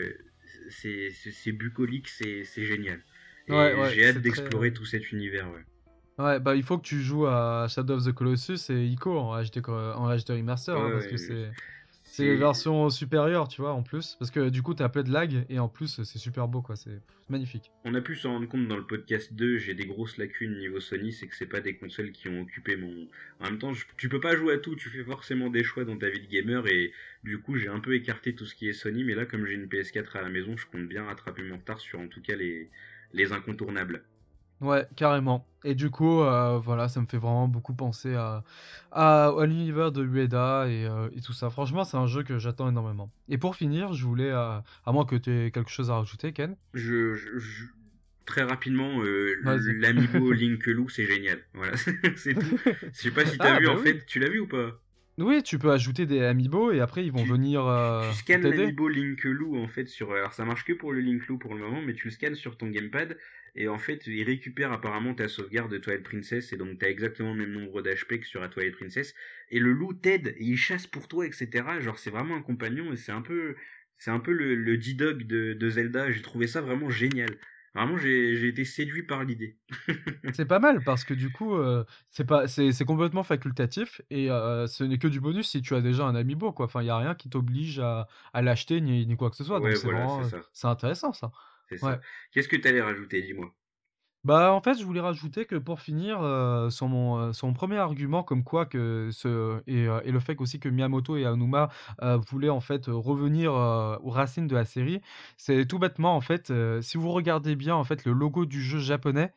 c'est bucolique, c'est génial. Ouais, Et ouais, j'ai hâte c'est très. d'explorer tout cet univers, ouais. Ouais, bah il faut que tu joues à Shadow of the Colossus et Ico en HD remaster, Ouais, hein, parce que ouais, c'est les c'est versions supérieures, tu vois, en plus. Parce que du coup, t'as peu de lag et en plus, c'est super beau, quoi. C'est magnifique. On a pu s'en rendre compte dans le podcast 2, j'ai des grosses lacunes niveau Sony, c'est que c'est pas des consoles qui ont occupé mon... En même temps, tu peux pas jouer à tout, tu fais forcément des choix dans ta vie de gamer, et du coup j'ai un peu écarté tout ce qui est Sony, mais là comme j'ai une PS4 à la maison, je compte bien rattraper mon retard sur en tout cas les incontournables. Ouais, carrément. Et du coup, voilà, ça me fait vraiment beaucoup penser à l'univers de Ueda et tout ça. Franchement, c'est un jeu que j'attends énormément. Et pour finir, je voulais, à moins que tu aies quelque chose à rajouter, Ken. Je- Très rapidement, Vas-y. l'amiibo Linkeloo, c'est génial. Voilà, c'est tout. Je sais pas si t'as Ah, vu bah en oui. fait, tu l'as vu ou pas? Oui, tu peux ajouter des amiibo et après ils vont tu, venir tu scannes t'aider. l'amiibo Linkeloo en fait sur. Alors ça marche que pour le Linkeloo pour le moment, mais tu le scannes sur ton gamepad et en fait il récupère apparemment ta sauvegarde de Twilight Princess et donc t'as exactement le même nombre d'HP que sur la Twilight Princess et le loup t'aide et il chasse pour toi, etc. Genre c'est vraiment un compagnon et c'est un peu le D-Dog de Zelda. J'ai trouvé ça vraiment génial. Vraiment j'ai été séduit par l'idée. C'est pas mal parce que du coup, c'est complètement facultatif et ce n'est que du bonus si tu as déjà un amiibo, quoi. Enfin, il y a rien qui t'oblige à l'acheter ni quoi que ce soit. Donc Ouais c'est voilà c'est vraiment, ça. c'est intéressant ça. C'est Ouais. ça. Qu'est-ce que t'allais rajouter, dis-moi? Bah, en fait, je voulais rajouter que pour finir, sur mon premier argument comme quoi que et le fait aussi que Miyamoto et Aonuma, voulaient en fait, revenir, aux racines de la série, c'est tout bêtement en fait, si vous regardez bien en fait le logo du jeu japonais,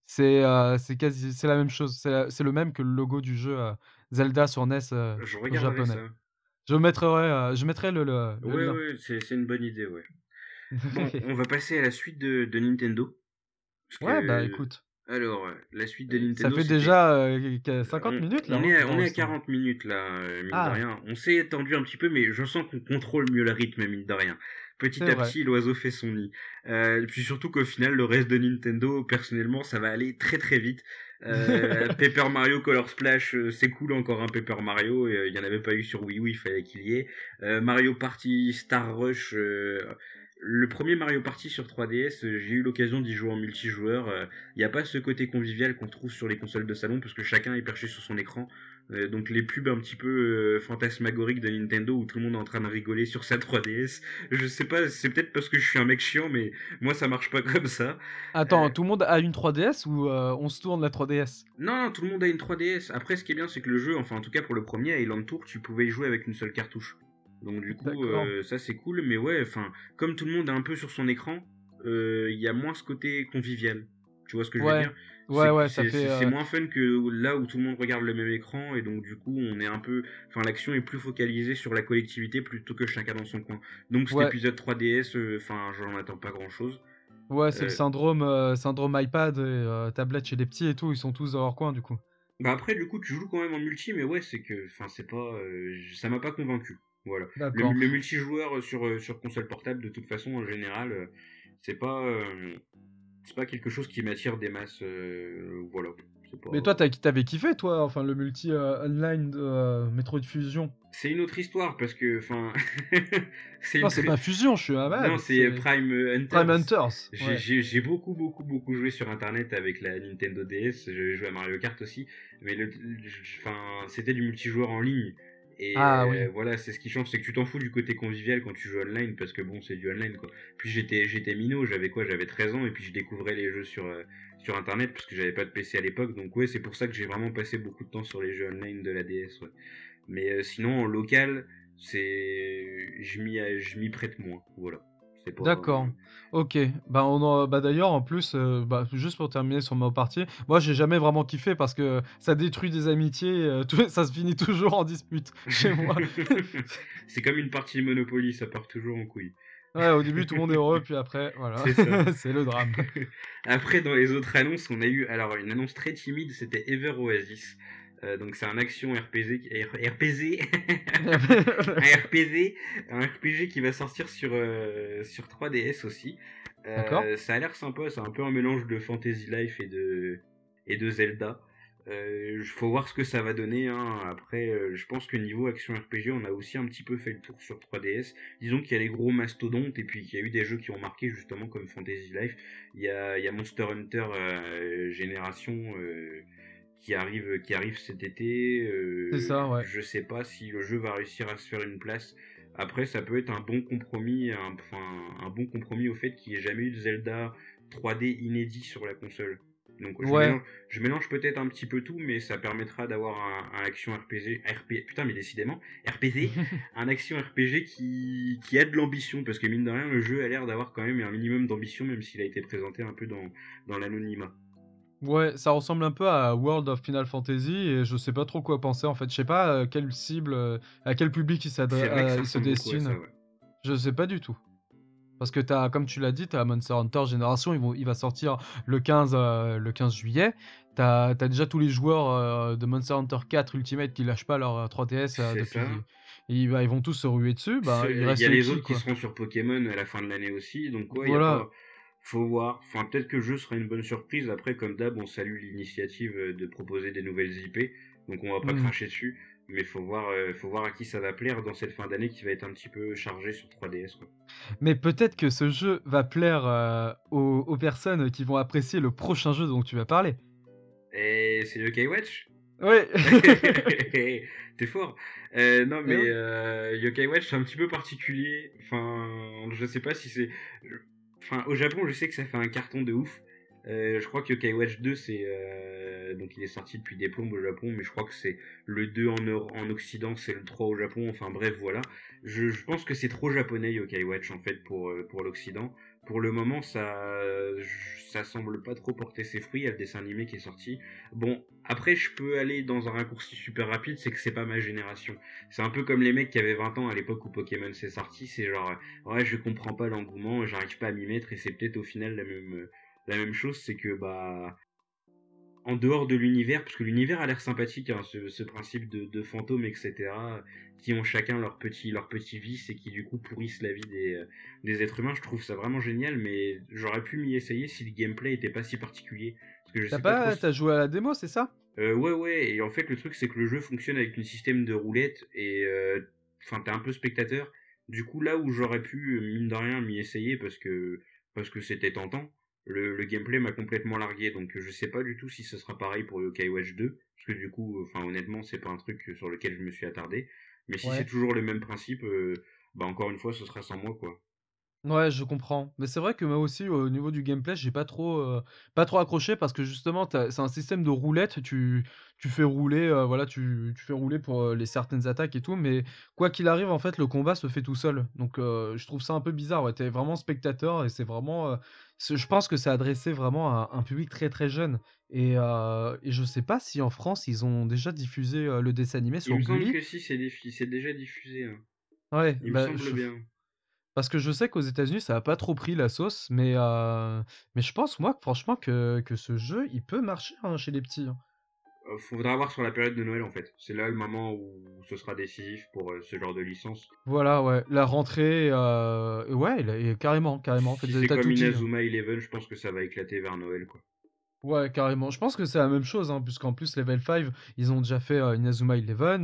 c'est la même chose. C'est le même que le logo du jeu, Zelda sur NES, Je regarderai japonais. ça. Je mettrai le Ouais, lien. ouais, c'est une bonne idée, ouais. Bon, on va passer à la suite de Nintendo. Parce Ouais, bah, que, écoute, alors, la suite de ça Nintendo, fait c'était. déjà, que 50 minutes là, hein, On est à d'enregistrement. 40 minutes là, mine de Ah, rien. On s'est étendu un petit peu, mais je sens qu'on contrôle mieux le rythme, mine de rien. Petit c'est à vrai. petit, l'oiseau fait son nid. Puis surtout qu'au final, le reste de Nintendo, personnellement, ça va aller très très vite. Paper Mario Color Splash, c'est cool, encore un Paper Mario. Il n'y en avait pas eu sur Wii U, il fallait qu'il y ait. Mario Party Star Rush. Le premier Mario Party sur 3DS, j'ai eu l'occasion d'y jouer en multijoueur. Il n'y a pas ce côté convivial qu'on trouve sur les consoles de salon parce que chacun est perché sur son écran. Donc les pubs un petit peu fantasmagoriques de Nintendo où tout le monde est en train de rigoler sur sa 3DS. Je sais pas, c'est peut-être parce que je suis un mec chiant, mais moi ça marche pas comme ça. Attends, Euh, tout le monde a une 3DS ou on se tourne la 3DS? non, tout le monde a une 3DS. Après, ce qui est bien, c'est que le jeu, enfin en tout cas pour le premier Island Tour, tu pouvais y jouer avec une seule cartouche. Donc du coup, D'accord. ça c'est cool. Mais ouais, enfin, comme tout le monde est un peu sur son écran, il y a moins ce côté convivial. Tu vois ce que je veux Ouais, dire? ouais, ouais, ça fait. C'est moins fun que là où tout le monde regarde le même écran et donc du coup on est un peu, enfin l'action est plus focalisée sur la collectivité plutôt que chacun dans son coin. Donc cet Ouais, épisode 3DS, enfin j'en attends pas grand chose. ouais, c'est le Euh, syndrome iPad et tablette chez les petits et tout, ils sont tous dans leur coin du coup. Bah après, du coup, tu joues quand même en multi, mais ouais, c'est que, enfin, c'est pas, ça m'a pas convaincu. Voilà. D'accord. Le multijoueur sur console portable, de toute façon, en général, c'est pas, c'est pas quelque chose qui m'attire des masses. Voilà. C'est pas. Mais toi, t'avais kiffé, toi, enfin, le multi online de Metroid Fusion. C'est une autre histoire parce que, enfin, c'est Non, une c'est très. pas Fusion, je suis Non, malade. c'est C'est Prime Prime Hunters. Hunters. Ouais. J'ai beaucoup, beaucoup, beaucoup joué sur internet avec la Nintendo DS. J'ai joué à Mario Kart aussi. Mais enfin, c'était du multijoueur en ligne. Et Ah oui. voilà, c'est ce qui change, c'est que tu t'en fous du côté convivial quand tu joues online parce que bon, c'est du online quoi. Puis j'étais minot, j'avais quoi? J'avais 13 ans et puis je découvrais les jeux sur internet parce que j'avais pas de PC à l'époque. Donc ouais, c'est pour ça que j'ai vraiment passé beaucoup de temps sur les jeux online de la DS. Ouais. Mais sinon, en local, je m'y prête moins. Voilà. C'est pas. D'accord. Ok. Bah d'ailleurs, en plus, bah, juste pour terminer sur ma partie, moi, j'ai jamais vraiment kiffé parce que ça détruit des amitiés, ça se finit toujours en dispute chez moi. C'est comme une partie de Monopoly, ça part toujours en couille. Ouais, au début, tout le monde est heureux, puis après, voilà, C'est ça. c'est le drame. Après, dans les autres annonces, on a eu alors une annonce très timide, c'était Ever Oasis. Donc c'est un action RPG, un RPG qui va sortir sur 3DS aussi. D'accord? Ça a l'air sympa, c'est un peu un mélange de Fantasy Life et de Zelda. Faut voir ce que ça va donner, hein. Après, je pense que niveau action RPG, on a aussi un petit peu fait le tour sur 3DS. Disons qu'il y a les gros mastodontes et puis qu'il y a eu des jeux qui ont marqué justement comme Fantasy Life. Il y a Monster Hunter Génération qui arrive cet été. C'est ça, ouais. Je sais pas si le jeu va réussir à se faire une place. Après, ça peut être un bon compromis, un bon compromis au fait qu'il n'y ait jamais eu de Zelda 3D inédit sur la console. Donc Ouais. je mélange peut-être un petit peu tout, mais ça permettra d'avoir un action putain mais décidément, RPG, un action RPG qui a de l'ambition, parce que mine de rien, le jeu a l'air d'avoir quand même un minimum d'ambition, même s'il a été présenté un peu dans l'anonymat. Ouais, ça ressemble un peu à World of Final Fantasy et je sais pas trop quoi penser en fait. Je sais pas quelle cible, à quel public C'est vrai que ça il se ressemble beaucoup à ça, destine. ouais. Je sais pas du tout. Parce que t'as, comme tu l'as dit, t'as Monster Hunter Génération, il va sortir le 15 juillet. T'as déjà tous les joueurs de Monster Hunter 4 Ultimate qui lâchent pas leur 3DS C'est ça. depuis. Ils vont tous se ruer dessus. Bah, il Il y a reste les qui, autres qui quoi. seront sur Pokémon à la fin de l'année aussi, donc ouais, il y a Voilà. pas. Faut voir. Enfin, peut-être que le jeu sera une bonne surprise. Après, comme d'hab, on salue l'initiative de proposer des nouvelles IP, donc on va pas Hmm. cracher dessus. Mais faut voir à qui ça va plaire dans cette fin d'année qui va être un petit peu chargée sur 3DS, quoi. Mais peut-être que ce jeu va plaire aux personnes qui vont apprécier le prochain jeu dont tu vas parler. Et c'est Yokai Watch. Ouais. T'es fort. Non, Eh mais oui. Yokai Watch, c'est un petit peu particulier. Enfin, je sais pas si c'est. Enfin, au Japon, je sais que ça fait un carton de ouf. Je crois que Yokai Watch 2, c'est. Donc, il est sorti depuis des plombes au Japon, mais je crois que c'est le 2 en Occident, c'est le 3 au Japon. Enfin, bref, voilà. Je pense que c'est trop japonais, Yokai Watch, en fait, pour l'Occident. Pour le moment, ça semble pas trop porter ses fruits. Il y a le dessin animé qui est sorti. Bon, après, je peux aller dans un raccourci super rapide, c'est que c'est pas ma génération. C'est un peu comme les mecs qui avaient 20 ans à l'époque où Pokémon s'est sorti, c'est genre, ouais, je comprends pas l'engouement, j'arrive pas à m'y mettre, et c'est peut-être au final la même chose, c'est que, bah, en dehors de l'univers, parce que l'univers a l'air sympathique, hein, ce principe de fantômes, etc., qui ont chacun leur petit vice et qui du coup pourrissent la vie des êtres humains, je trouve ça vraiment génial, mais j'aurais pu m'y essayer si le gameplay était pas si particulier. Parce que je sais pas trop T'as joué à la démo, c'est ça? ouais, ouais, et en fait, le truc, c'est que le jeu fonctionne avec un système de roulette, et enfin, t'es un peu spectateur. Du coup, là où j'aurais pu, mine de rien, m'y essayer parce que c'était tentant, le gameplay m'a complètement largué, donc je sais pas du tout si ce sera pareil pour le Skywatch 2, parce que du coup, enfin, honnêtement, c'est pas un truc sur lequel je me suis attardé, mais si c'est Ouais. toujours le même principe, bah encore une fois, ce sera sans moi, quoi. Ouais, je comprends. Mais c'est vrai que moi aussi, au niveau du gameplay, j'ai pas trop accroché parce que justement, c'est un système de roulette. Tu fais rouler, voilà, tu fais rouler pour les certaines attaques et tout. Mais quoi qu'il arrive, en fait, le combat se fait tout seul. Donc, je trouve ça un peu bizarre. Ouais, t'es vraiment spectateur et c'est vraiment. Je pense que c'est adressé vraiment à un public très très jeune. Et je sais pas si en France, ils ont déjà diffusé le dessin animé Il sur me semble Gulli. que si, c'est déjà diffusé, hein. Ouais, Il me bah, semble bien. parce que je sais qu'aux États-Unis, ça a pas trop pris la sauce, mais je pense, moi, franchement, que ce jeu, il peut marcher hein, chez les petits, hein. Faudra voir sur la période de Noël en fait. C'est là le moment où ce sera décisif pour ce genre de licence. Voilà, ouais. La rentrée, ouais, et carrément, carrément. En fait, Si c'est t'as comme tout dit, hein. Inazuma Eleven, je pense que ça va éclater vers Noël quoi. Ouais, carrément. Je pense que c'est la même chose, hein, puisqu'en plus, Level 5, ils ont déjà fait Inazuma Eleven.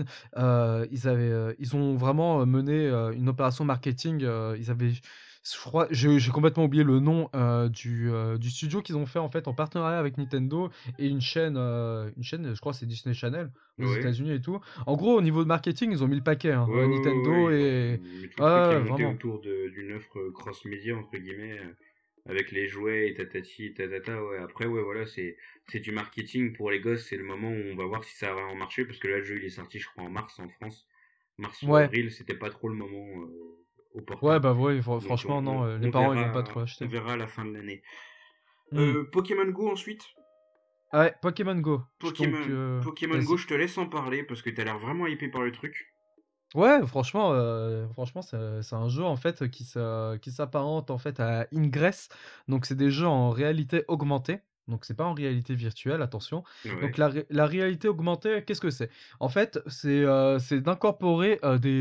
Ils ont vraiment mené une opération marketing. Je crois, j'ai complètement oublié le nom du studio qu'ils ont fait en fait en partenariat avec Nintendo et une chaîne, je crois, que c'est Disney Channel aux Ouais. États-Unis et tout. En gros, au niveau de marketing, ils ont mis le paquet, hein, Ouais, Nintendo ils ont et mis tout le truc qui est ouais, monté vraiment. autour d'une offre cross-média entre guillemets avec les jouets et tatati et tatata. Ouais. Après ouais voilà c'est du marketing pour les gosses. C'est le moment où on va voir si ça va en marcher parce que là le jeu il est sorti je crois en mars en France. Mars ou Ouais, avril c'était pas trop le moment ouais, opportun. bah ouais, Donc franchement, non, les parents, ils vont pas trop on acheter. verra à la fin de l'année. Hmm. Pokémon Go ensuite. Ah ouais, Pokémon Go. Donc, Pokémon Go, vas-y. je te laisse en parler parce que t'as l'air vraiment hypé par le truc. Ouais, franchement, c'est un jeu en fait qui s'apparente en fait à Ingress. Donc, c'est des jeux en réalité augmentée. Donc c'est pas en réalité virtuelle, attention. Donc Ouais. la réalité augmentée, qu'est-ce que c'est? En fait, c'est d'incorporer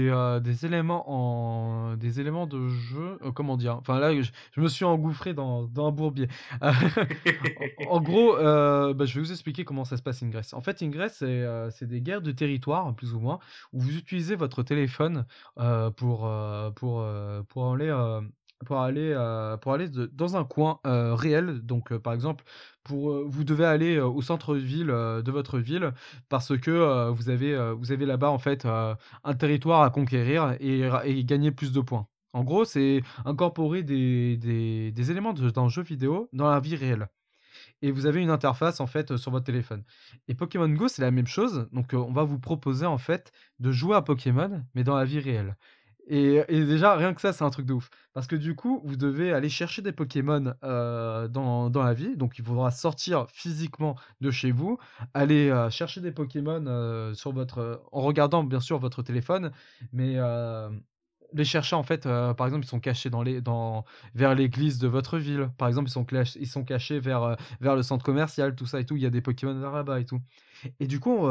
des éléments de jeu. Comment dire? Enfin là, je me suis engouffré dans un bourbier. En gros, bah, je vais vous expliquer comment ça se passe Ingress. En fait, Ingress, c'est des guerres de territoire, plus ou moins, où vous utilisez votre téléphone pour aller, pour aller dans un coin réel. Donc, par exemple, vous devez aller au centre-ville de votre ville parce que vous avez là-bas en fait un territoire à conquérir et gagner plus de points. En gros, c'est incorporer des éléments d'un jeu vidéo dans la vie réelle et vous avez une interface en fait sur votre téléphone. Et Pokémon Go, c'est la même chose. Donc, on va vous proposer en fait de jouer à Pokémon, mais dans la vie réelle. Et déjà, rien que ça, c'est un truc de ouf. Parce que du coup, vous devez aller chercher des Pokémon dans la vie. Donc, il faudra sortir physiquement de chez vous, aller chercher des Pokémon en regardant bien sûr votre téléphone, mais les chercher en fait. Par exemple, ils sont cachés vers l'église de votre ville. Par exemple, ils sont cachés vers le centre commercial, tout ça et tout. Il y a des Pokémon vers là-bas et tout. Et du coup,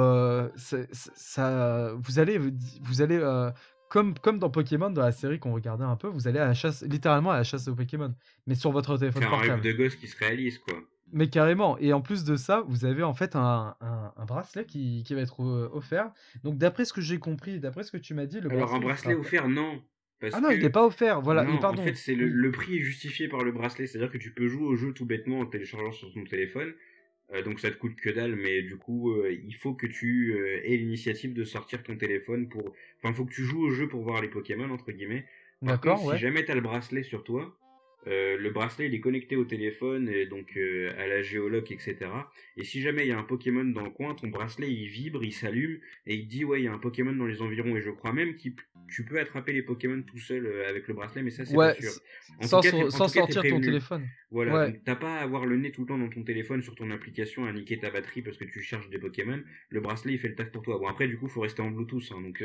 vous allez comme dans Pokémon, dans la série qu'on regardait un peu, vous allez à la chasse, littéralement à la chasse aux Pokémon, mais sur votre téléphone C'est un rêve portable. de gosse qui se réalise, quoi. Mais carrément. Et en plus de ça, vous avez en fait un bracelet qui va être offert. Donc d'après ce que j'ai compris, d'après ce que tu m'as dit, le Alors, un bracelet il bracelet sera. offert, non. Parce Ah non, il n'est que, pas offert. Voilà. Et non, en fait, pardon. c'est Oui. le prix est justifié par le bracelet. C'est-à-dire que tu peux jouer au jeu tout bêtement en téléchargeant sur ton téléphone. Donc ça te coûte que dalle, mais du coup, il faut que tu aies l'initiative de sortir ton téléphone pour... Enfin, il faut que tu joues au jeu pour voir les Pokémon, entre guillemets. Par contre, D'accord, si ouais. jamais tu as le bracelet sur toi, le bracelet il est connecté au téléphone, et donc à la géoloc, etc. Et si jamais il y a un Pokémon dans le coin, ton bracelet il vibre, il s'allume, et il dit ouais, il y a un Pokémon dans les environs. Et je crois même que tu peux attraper les Pokémon tout seul avec le bracelet, mais ça c'est pas Ouais, sûr. En tout cas, en sans tout cas, t'es sortir ton prévenu. téléphone. Voilà, Ouais. donc t'as pas à avoir le nez tout le temps dans ton téléphone sur ton application à niquer ta batterie parce que tu cherches des Pokémon. Le bracelet il fait le taf pour toi. Bon après du coup faut rester en Bluetooth, hein, donc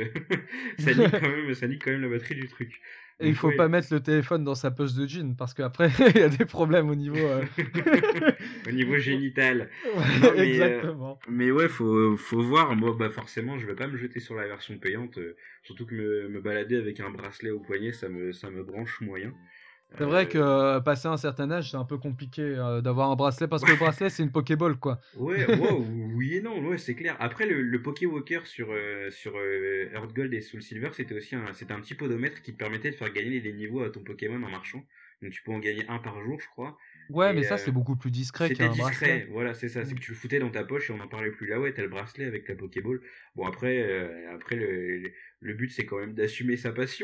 ça nique quand même la batterie du truc. Et il Donc faut pas ouais, mettre le téléphone dans sa poche de jean parce qu'après il y a des problèmes au niveau. au niveau génital. Non Ouais, exactement. mais ouais faut voir. Moi bah forcément je vais pas me jeter sur la version payante, surtout que me balader avec un bracelet au poignet ça me branche moyen. C'est vrai que Euh, passer un certain âge, c'est un peu compliqué d'avoir un bracelet parce que le bracelet c'est une Pokéball quoi. Ouais, wow, oui et non, ouais, c'est clair. Après, le Pokéwalker sur Earth Gold et Soul Silver, c'était un petit podomètre qui te permettait de faire gagner des niveaux à ton Pokémon en marchant. Donc tu peux en gagner un par jour, je crois. Ouais, mais Et ça c'est beaucoup plus discret c'était qu'un bracelet. discret, voilà, c'est ça. C'est Mm. que tu le foutais dans ta poche et on n'en parlait plus. Là, ouais, t'as le bracelet avec la Pokéball. Bon, après le but, c'est quand même d'assumer sa passion.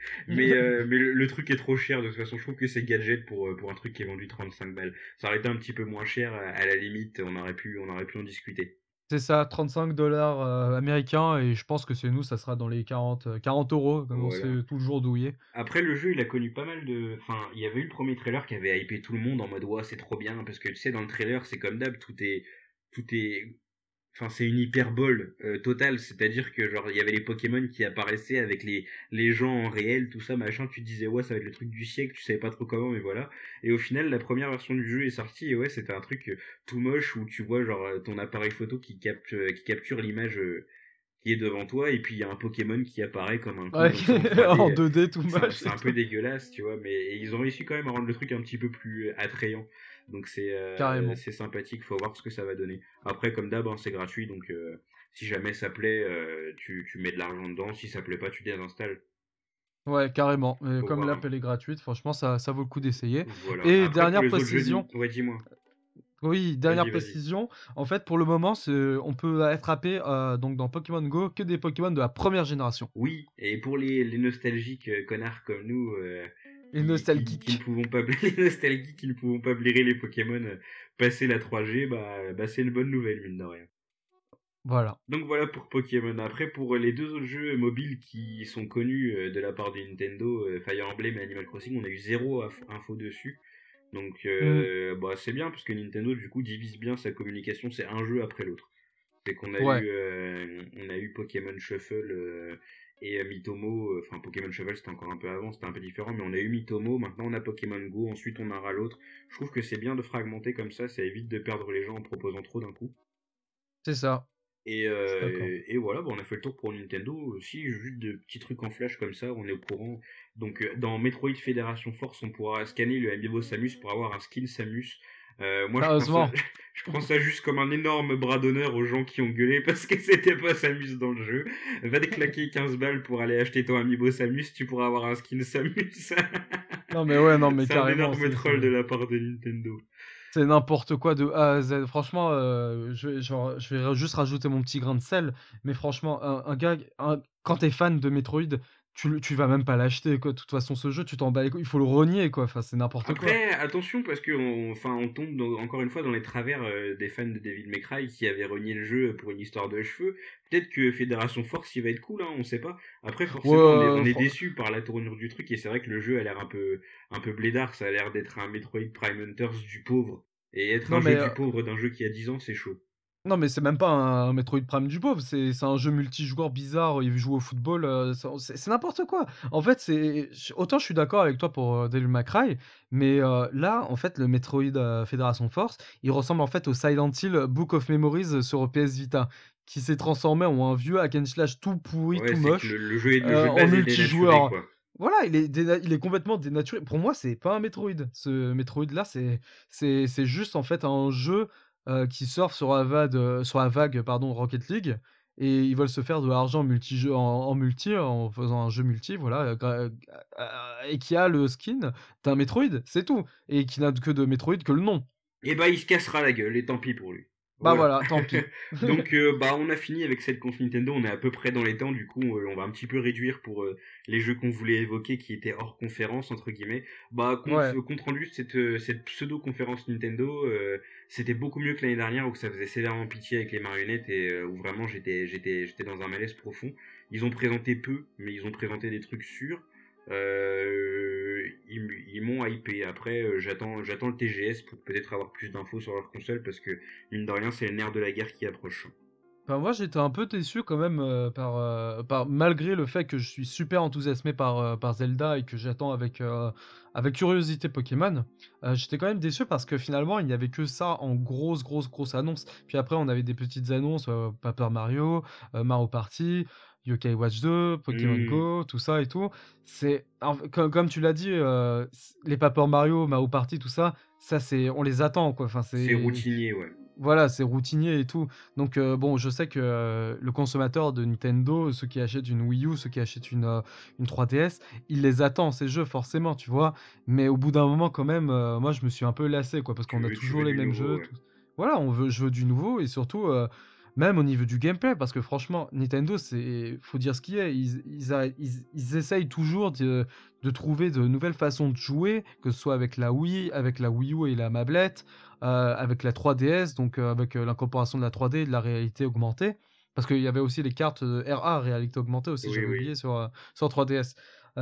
Mais le truc est trop cher. De toute façon, je trouve que c'est gadget pour un truc qui est vendu 35 balles. Ça aurait été un petit peu moins cher, à la limite, on aurait pu en discuter. C'est ça, 35 $ américains et je pense que c'est nous, ça sera dans les 40 euros, comme on se Voilà. fait toujours douiller. Après, le jeu, il a connu pas mal de. Enfin, il y avait eu le premier trailer qui avait hypé tout le monde en mode, ouais, c'est trop bien. Parce que tu sais, dans le trailer, c'est comme d'hab, tout est enfin c'est une hyperbole totale, c'est-à-dire que genre il y avait les Pokémon qui apparaissaient avec les gens en réel, tout ça machin, tu te disais ouais ça va être le truc du siècle, tu savais pas trop comment mais voilà. Et au final la première version du jeu est sortie et ouais c'était un truc tout moche où tu vois genre ton appareil photo qui capture l'image qui est devant toi et puis il y a un Pokémon qui apparaît comme un coup Ouais, comme ça en en 3D. 2D tout moche C'est et un peu tout. dégueulasse, tu vois, mais ils ont réussi quand même à rendre le truc un petit peu plus attrayant. Donc Carrément. c'est sympathique, faut voir ce que ça va donner. Après, comme d'hab, hein, c'est gratuit, donc si jamais ça plaît, tu mets de l'argent dedans. Si ça plaît pas, tu désinstalles. Ouais, carrément. Faut Comme voir. Hein. l'app elle est gratuite, franchement ça vaut le coup d'essayer. Voilà. Et Après, pour dernière les autres jeux, précision, ouais, dis-moi. oui, dernière Vas-y. précision, en fait pour le moment on peut attraper donc dans Pokémon Go que des Pokémon de la première génération. Oui, et pour les nostalgiques connards comme nous, Les qui ne nostalgiques. pouvons pas les nostalgiques qui ne pouvons pas blairer les Pokémon passer la 3G, bah c'est une bonne nouvelle, mine de rien. Voilà. Donc voilà pour Pokémon. Après, pour les deux autres jeux mobiles qui sont connus de la part de Nintendo, Fire Emblem et Animal Crossing, on a eu zéro info dessus. Donc Hmm, bah, c'est bien parce que Nintendo du coup divise bien sa communication, c'est un jeu après l'autre. C'est qu'on a ouais. on a eu Pokémon Shuffle Et Mitomo, enfin Pokémon Cheval c'était encore un peu avant, c'était un peu différent, mais on a eu Mitomo, maintenant on a Pokémon Go, ensuite on aura l'autre. Je trouve que c'est bien de fragmenter comme ça évite de perdre les gens en proposant trop d'un coup. C'est ça, Et, je suis d'accord. et voilà, bon, on a fait le tour pour Nintendo. Aussi, juste de petits trucs en flash comme ça, on est au courant. Donc, dans Metroid Fédération Force, on pourra scanner le Amiibo Samus pour avoir un skin Samus. Moi, Sérieusement. je prends ça juste comme un énorme bras d'honneur aux gens qui ont gueulé parce que c'était pas Samus dans le jeu. Va te claquer 15 balles pour aller acheter ton Amiibo Samus, tu pourras avoir un skin Samus. Non mais ouais, non mais C'est un carrément, énorme troll de la part de Nintendo. c'est n'importe quoi de A à Z. Franchement, je vais juste rajouter mon petit grain de sel, mais franchement, quand t'es fan de Metroid, tu vas même pas l'acheter, quoi. De toute façon, ce jeu, tu t'en bats les couilles, il faut le renier, quoi. Enfin, c'est n'importe quoi. Après, attention, parce que on tombe encore une fois dans les travers des fans de David May Cry qui avaient renié le jeu pour une histoire de cheveux. Peut-être que Fédération Force, il va être cool, hein, on sait pas. Après, Ouais, forcément, on est déçu par la tournure du truc, et c'est vrai que le jeu a l'air un peu blédard, ça a l'air d'être un Metroid Prime Hunters du pauvre. Et être un non jeu mais, du pauvre d'un jeu qui a 10 ans, c'est chaud. non mais c'est même pas un Metroid Prime du pauvre, c'est un jeu multijoueur bizarre, il joue au football, c'est n'importe quoi. En fait, autant je suis d'accord avec toi pour, Devil May Cry, mais, là, en fait, le Metroid, Fédération Force, il ressemble en fait au Silent Hill Book of Memories, sur PS Vita, qui s'est transformé en un vieux hack and slash tout pourri, Ouais, tout c'est que moche, le jeu de en base est dénaturé, multijoueur. quoi. Voilà, il est complètement dénaturé. Pour moi, c'est pas un Metroid. Ce Metroid-là, c'est juste en fait un jeu qui surfe sur la vague pardon, Rocket League, et ils veulent se faire de l'argent en multi, en faisant un jeu multi, voilà, et qui a le skin d'un Metroid, c'est tout. Et qui n'a que de Metroid que le nom. Et bah, il se cassera la gueule, et tant pis pour lui. Bah Voilà. voilà, tant pis. Donc, bah, on a fini avec cette conf Nintendo. On est à peu près dans les temps. Du coup, on va un petit peu réduire pour les jeux qu'on voulait évoquer qui étaient hors conférence, entre guillemets. Bah, Ouais. compte rendu de cette pseudo-conférence Nintendo, c'était beaucoup mieux que l'année dernière où ça faisait sévèrement pitié avec les marionnettes et où vraiment j'étais dans un malaise profond. Ils ont présenté peu, mais ils ont présenté des trucs sûrs. Ils m'ont hypé. Après, j'attends le TGS pour peut-être avoir plus d'infos sur leur console parce que, mine de rien, c'est le nerf de la guerre qui approche. Bah, moi, j'étais un peu déçu quand même, malgré le fait que je suis super enthousiasmé par Zelda et que j'attends avec curiosité Pokémon, j'étais quand même déçu parce que finalement, il n'y avait que ça en grosse annonce. Puis après, on avait des petites annonces, Paper Mario, Mario Party, Yokai Watch 2, Pokémon Hmm, Go, tout ça et tout. Comme tu l'as dit, les Paper Mario, Mario Party, tout ça, on les attend, quoi. Enfin, c'est routinier, ouais. voilà, c'est routinier et tout. Donc, bon, je sais que le consommateur de Nintendo, ceux qui achètent une Wii U, ceux qui achètent une 3DS, il les attend, ces jeux, forcément, tu vois. Mais au bout d'un moment, quand même, moi, je me suis un peu lassé, quoi, parce qu'on a Tu toujours veux les du mêmes nouveau, jeux. ouais. Voilà, je veux du nouveau et surtout, même au niveau du gameplay, parce que franchement, Nintendo, faut dire ce qu'il est. Ils essayent toujours de trouver de nouvelles façons de jouer, que ce soit avec la Wii U et la mablette, avec la 3DS, donc avec l'incorporation de la 3D et de la réalité augmentée. Parce qu'il y avait aussi les cartes RA, réalité augmentée aussi, Oui, j'avais oui. oublié sur 3DS.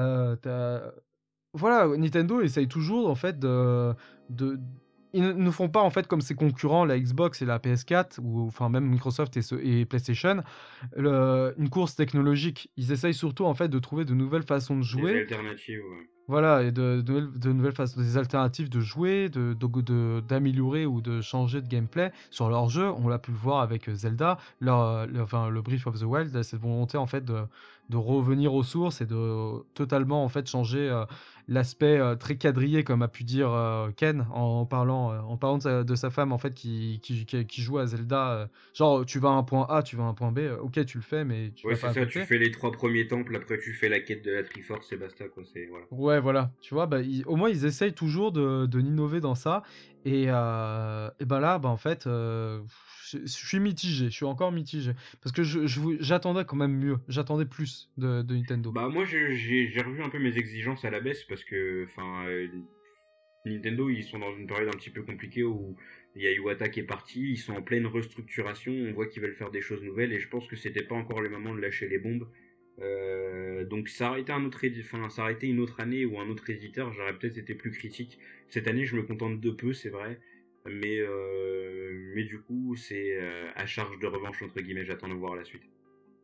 Voilà, Nintendo essaye toujours en fait de ils ne font pas en fait comme ses concurrents, la Xbox et la PS4 ou enfin même Microsoft et PlayStation, une course technologique. Ils essayent surtout en fait de trouver de nouvelles façons de Des jouer, alternatives, ouais. voilà, et de nouvelles façons, des alternatives de jouer, d'améliorer ou de changer de gameplay sur leur jeu. On l'a pu le voir avec Zelda, enfin, le Breath of the Wild, cette volonté en fait de revenir aux sources et de totalement en fait changer l'aspect très quadrillé, comme a pu dire Ken en parlant de sa femme en fait qui joue à Zelda. Genre, tu vas à un point A, tu vas à un point B, ok, tu le fais, mais tu Ouais, vas c'est pas à ça, tu côté. fais les 3 premiers temples, après tu fais la quête de la Triforce et basta, quoi. C'est, voilà. Ouais, voilà, tu vois, bah, au moins ils essayent toujours de d'innover dans ça. Et ben là, bah, en fait, je suis mitigé, je suis encore mitigé. Parce que j'attendais quand même mieux, j'attendais plus de Nintendo. Bah, moi, j'ai revu un peu mes exigences à la baisse parce que, enfin, Nintendo, ils sont dans une période un petit peu compliquée où il y a Iwata qui est parti, ils sont en pleine restructuration, on voit qu'ils veulent faire des choses nouvelles et je pense que c'était pas encore le moment de lâcher les bombes. Donc ça aurait été ça aurait été une autre année ou un autre éditeur, j'aurais peut-être été plus critique. Cette année, je me contente de peu, c'est vrai, mais du coup, c'est à charge de revanche entre guillemets. J'attends de voir la suite.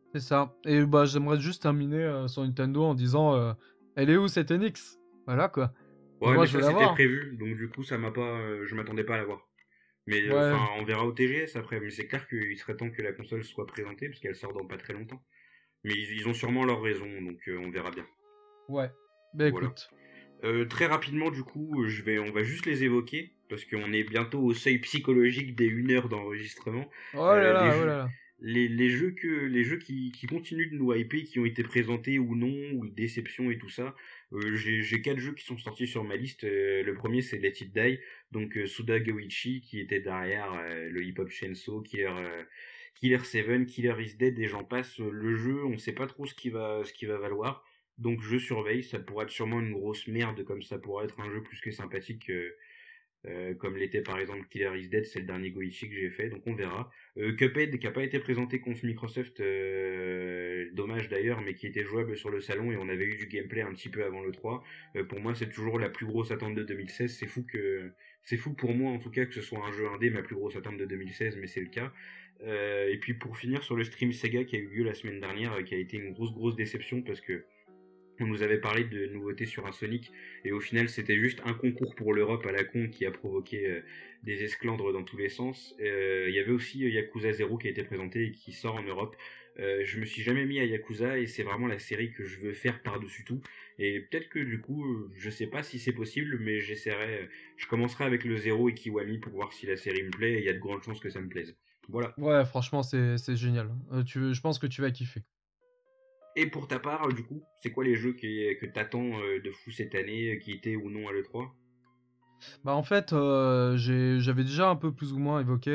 C'est ça. Et bah, j'aimerais juste terminer sur Nintendo en disant elle est où cette NX? Voilà quoi. Ouais, Moi, mais je veux ça la c'était voir. prévu, donc du coup ça m'a pas, je m'attendais pas à l'avoir. Mais Ouais, enfin, on verra au TGS après. Mais c'est clair qu'il serait temps que la console soit présentée parce qu'elle sort dans pas très longtemps. Mais ils ont sûrement leurs raisons, donc on verra bien. ouais. Bah Voilà. écoute. Très rapidement, du coup, on va juste les évoquer parce qu'on est bientôt au seuil psychologique des 1 heure d'enregistrement. Oh là Les là, oh jeux, là là. les jeux qui continuent de nous hyper, qui ont été présentés ou non, ou déception et tout ça. J'ai 4 jeux qui sont sortis sur ma liste. Le premier c'est Let It Die, donc Suda Goichi qui était derrière le Hip Hop Chainsaw, Killer 7, Killer is Dead et j'en passe. Le jeu, on sait pas trop ce qui va valoir. Donc je surveille, ça pourrait être sûrement une grosse merde comme ça pourrait être un jeu plus que sympathique comme l'était par exemple Killer is Dead, c'est le dernier Goichi que j'ai fait, donc on verra. Cuphead qui a pas été présenté contre Microsoft, dommage d'ailleurs, mais qui était jouable sur le salon et on avait eu du gameplay un petit peu avant le 3. Pour moi c'est toujours la plus grosse attente de 2016, c'est fou pour moi en tout cas que ce soit un jeu indé ma plus grosse attente de 2016, mais c'est le cas. Et puis pour finir sur le stream Sega qui a eu lieu la semaine dernière, qui a été une grosse déception parce que on nous avait parlé de nouveautés sur un Sonic et au final c'était juste un concours pour l'Europe à la con qui a provoqué des esclandres dans tous les sens. Il y avait aussi Yakuza 0 qui a été présenté et qui sort en Europe. Je me suis jamais mis à Yakuza et c'est vraiment la série que je veux faire par-dessus tout. Et peut-être que du coup, je sais pas si c'est possible, mais j'essaierai. Je commencerai avec le 0 et Kiwami pour voir si la série me plaît et il y a de grandes chances que ça me plaise. Voilà. Ouais, franchement, c'est génial. Je pense que tu vas kiffer. Et pour ta part, du coup, c'est quoi les jeux que t'attends de fou cette année, qui étaient ou non à l'E3? Bah en fait, j'avais déjà un peu plus ou moins évoqué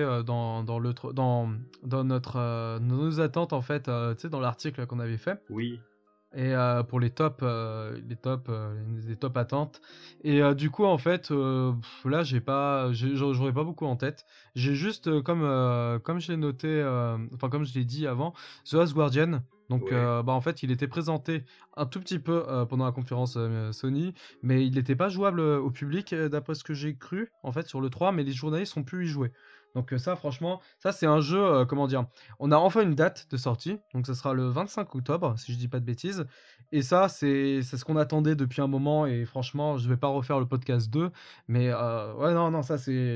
dans nos attentes en fait, tu sais, dans l'article qu'on avait fait. Oui. Et pour les top attentes. Et du coup, en fait, là, j'aurais pas beaucoup en tête. J'ai juste, comme je l'ai noté, enfin, comme je l'ai dit avant, The Last Guardian. Donc, Ouais. bah, en fait, il était présenté un tout petit peu pendant la conférence Sony, mais il n'était pas jouable au public, d'après ce que j'ai cru, en fait, sur le 3, mais les journalistes ont pu y jouer. Donc, ça, franchement, ça, c'est un jeu, comment dire, on a enfin une date de sortie, donc ça sera le 25 octobre, si je dis pas de bêtises. Et ça, c'est ce qu'on attendait depuis un moment. Et franchement, je vais pas refaire le podcast 2, mais ouais, non, non, ça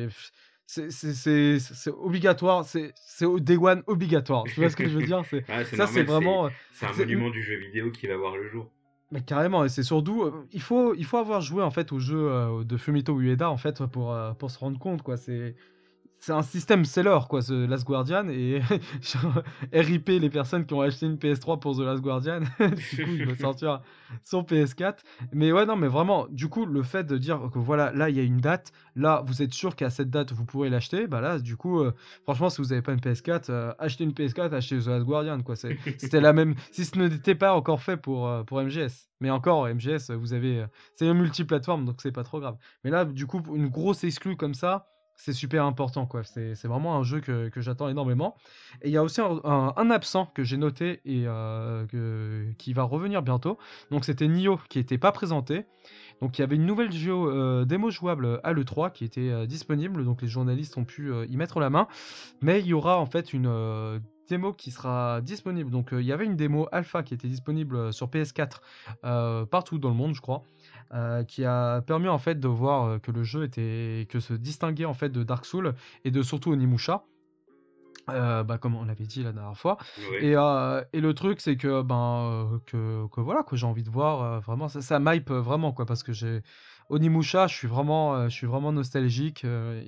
c'est obligatoire. C'est au Day One obligatoire. Tu vois ce que je veux dire? Ah, c'est Ça, c'est normal, vraiment, c'est un c'est, monument du jeu vidéo qui va voir le jour. mais carrément. Et c'est surtout, il faut avoir joué en fait au jeu de Fumito Ueda en fait pour se rendre compte quoi. C'est un système seller, quoi, ce Last Guardian. Et genre, RIP les personnes qui ont acheté une PS3 pour The Last Guardian. Du coup, il va sortir sur PS4. Mais ouais, non, mais vraiment, du coup, le fait de dire que voilà, là, il y a une date, là, vous êtes sûr qu'à cette date, vous pourrez l'acheter, bah là, du coup, franchement, si vous n'avez pas une PS4, achetez une PS4, achetez The Last Guardian, quoi. C'était la même, si ce n'était pas encore fait pour MGS. Mais encore, MGS, vous avez, c'est un multiplateforme, donc c'est pas trop grave. Mais là, du coup, une grosse exclue comme ça, c'est super important, quoi. C'est vraiment un jeu que j'attends énormément. Et il y a aussi un absent que j'ai noté et qui va revenir bientôt. Donc c'était Nioh qui n'était pas présenté. Donc il y avait une nouvelle démo jouable à l'E3 qui était disponible. Donc les journalistes ont pu y mettre la main. Mais il y aura en fait une démo qui sera disponible. Donc il y avait une démo alpha qui était disponible sur PS4 partout dans le monde, je crois, qui a permis en fait de voir que le jeu était que se distinguait en fait de Dark Souls et de surtout Onimusha. Bah, comme on l'avait dit la dernière fois. Ouais. Et le truc, c'est que, ben, que voilà, quoi, j'ai envie de voir vraiment, ça m'hype vraiment, quoi, parce que Onimusha, je suis vraiment nostalgique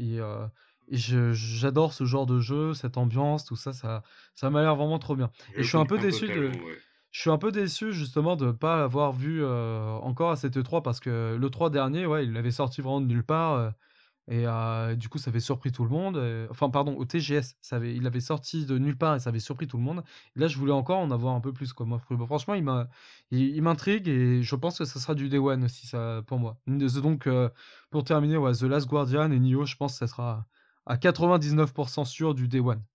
et j'adore ce genre de jeu, cette ambiance, tout ça, ça m'a l'air vraiment trop bien. Et Je comprends totalement, ouais. je suis un peu déçu justement de ne pas l'avoir vu encore à cette E3 parce que l'E3 dernier, ouais, il l'avait sorti vraiment de nulle part. Et du coup, ça avait surpris tout le monde. Enfin, pardon, au TGS, il avait sorti de nulle part et ça avait surpris tout le monde. Et là, je voulais encore en avoir un peu plus, quoi. Moi, franchement, il m'intrigue et je pense que ça sera du Day One aussi, ça, pour moi. Donc, pour terminer, ouais, The Last Guardian et Nioh, je pense que ça sera à 99% sûr du Day One,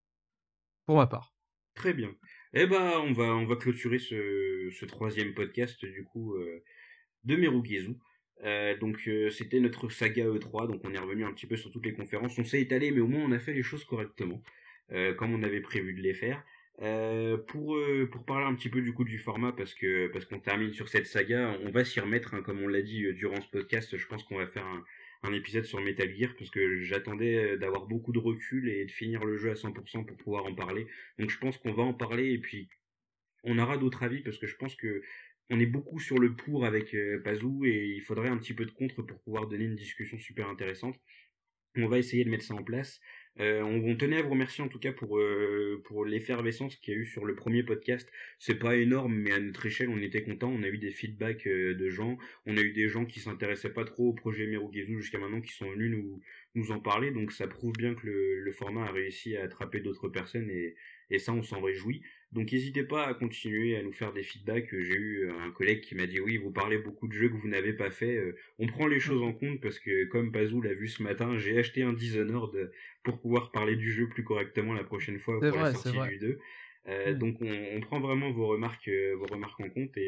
pour ma part. Très bien. Eh ben, on va clôturer ce troisième podcast, du coup, de Merugezu. C'était notre saga E3, donc on est revenu un petit peu sur toutes les conférences. On s'est étalé, mais au moins on a fait les choses correctement, comme on avait prévu de les faire. Pour parler un petit peu du coup du format, parce qu'on termine sur cette saga, on va s'y remettre, hein, comme on l'a dit durant ce podcast. Je pense qu'on va faire un épisode sur Metal Gear, parce que j'attendais d'avoir beaucoup de recul et de finir le jeu à 100% pour pouvoir en parler. Donc je pense qu'on va en parler, et puis on aura d'autres avis, parce que je pense que on est beaucoup sur le pour avec Pazou, et il faudrait un petit peu de contre pour pouvoir donner une discussion super intéressante. On va essayer de mettre ça en place. On tenait à vous remercier en tout cas pour l'effervescence qu'il y a eu sur le premier podcast. C'est pas énorme, mais à notre échelle, on était content. On a eu des feedbacks de gens. On a eu des gens qui s'intéressaient pas trop au projet Merugezu jusqu'à maintenant, qui sont venus nous en parler. Donc ça prouve bien que le format a réussi à attraper d'autres personnes, et ça, on s'en réjouit. Donc n'hésitez pas à continuer à nous faire des feedbacks. J'ai eu un collègue qui m'a dit oui, vous parlez beaucoup de jeux que vous n'avez pas fait. On prend les choses en compte, parce que comme Pazou l'a vu ce matin, j'ai acheté un Dishonored pour pouvoir parler du jeu plus correctement la prochaine fois C'est pour la vrai, c'est sortie vrai. du 2. Oui. Donc on prend vraiment vos remarques en compte,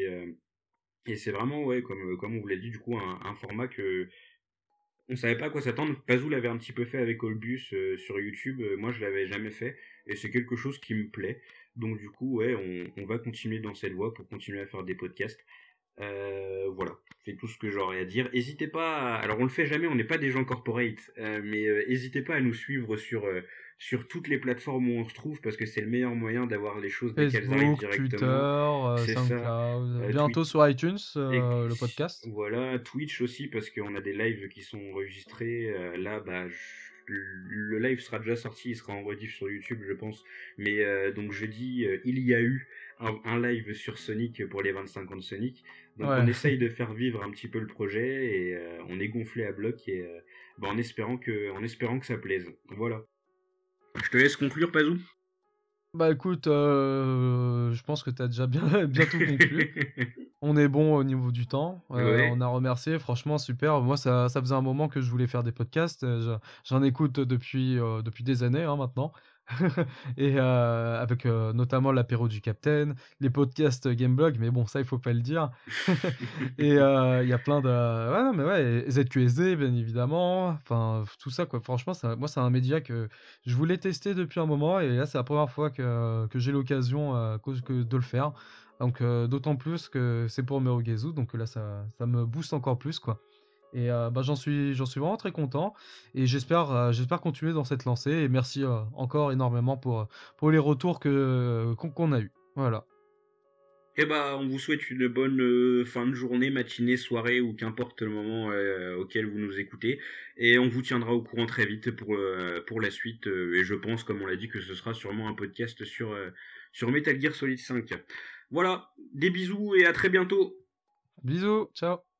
et c'est vraiment, ouais, comme on vous l'a dit, du coup, un format que on savait pas à quoi s'attendre. Pazou l'avait un petit peu fait avec Olbus sur YouTube. Moi, je l'avais jamais fait, et c'est quelque chose qui me plaît. Donc du coup, ouais, on va continuer dans cette voie pour continuer à faire des podcasts. Voilà, c'est tout ce que j'aurais à dire. N'hésitez pas, alors on le fait jamais, on n'est pas des gens corporate, mais n'hésitez pas à nous suivre sur toutes les plateformes où on se trouve, parce que c'est le meilleur moyen d'avoir les choses dès qu'elles arrivent Facebook, Twitter, directement. C'est ça. SoundCloud, bientôt Tweet, sur iTunes, et le podcast. voilà, Twitch aussi, parce qu'on a des lives qui sont enregistrés. Là, bah, le live sera déjà sorti, il sera en rediff sur YouTube, je pense. Mais donc jeudi, il y a eu un live sur Sonic pour les 25 ans de Sonic. Donc on Ouais. essaye de faire vivre un petit peu le projet, et on est gonflé à bloc, et bah, en espérant que ça plaise. Voilà. Je te laisse conclure, Pazou. Bah écoute, je pense que tu as déjà bien, bien tout conclu. On est bon au niveau du temps. On Ouais. a remercié, franchement, super. Moi, ça faisait un moment que je voulais faire des podcasts. J'en écoute depuis des années hein, maintenant. Et avec notamment l'apéro du Capitaine, les podcasts Gameblog, mais bon, ça, il faut pas le dire. Et il y a plein de. Ouais, non, mais ouais, et ZQSD, bien évidemment. Enfin, tout ça, quoi. Franchement, moi, c'est un média que je voulais tester depuis un moment. Et là, c'est la première fois que j'ai l'occasion de le faire. Donc, d'autant plus que c'est pour Merugezu. Donc là, ça me booste encore plus, quoi. Et bah, j'en suis vraiment très content. Et j'espère continuer dans cette lancée. Et merci encore énormément pour les retours qu'on a eu. Voilà. Eh bah, on vous souhaite une bonne fin de journée, matinée, soirée, ou qu'importe le moment auquel vous nous écoutez. Et on vous tiendra au courant très vite pour la suite. Et je pense, comme on l'a dit, que ce sera sûrement un podcast sur Metal Gear Solid 5. Voilà, des bisous et à très bientôt. Bisous, ciao.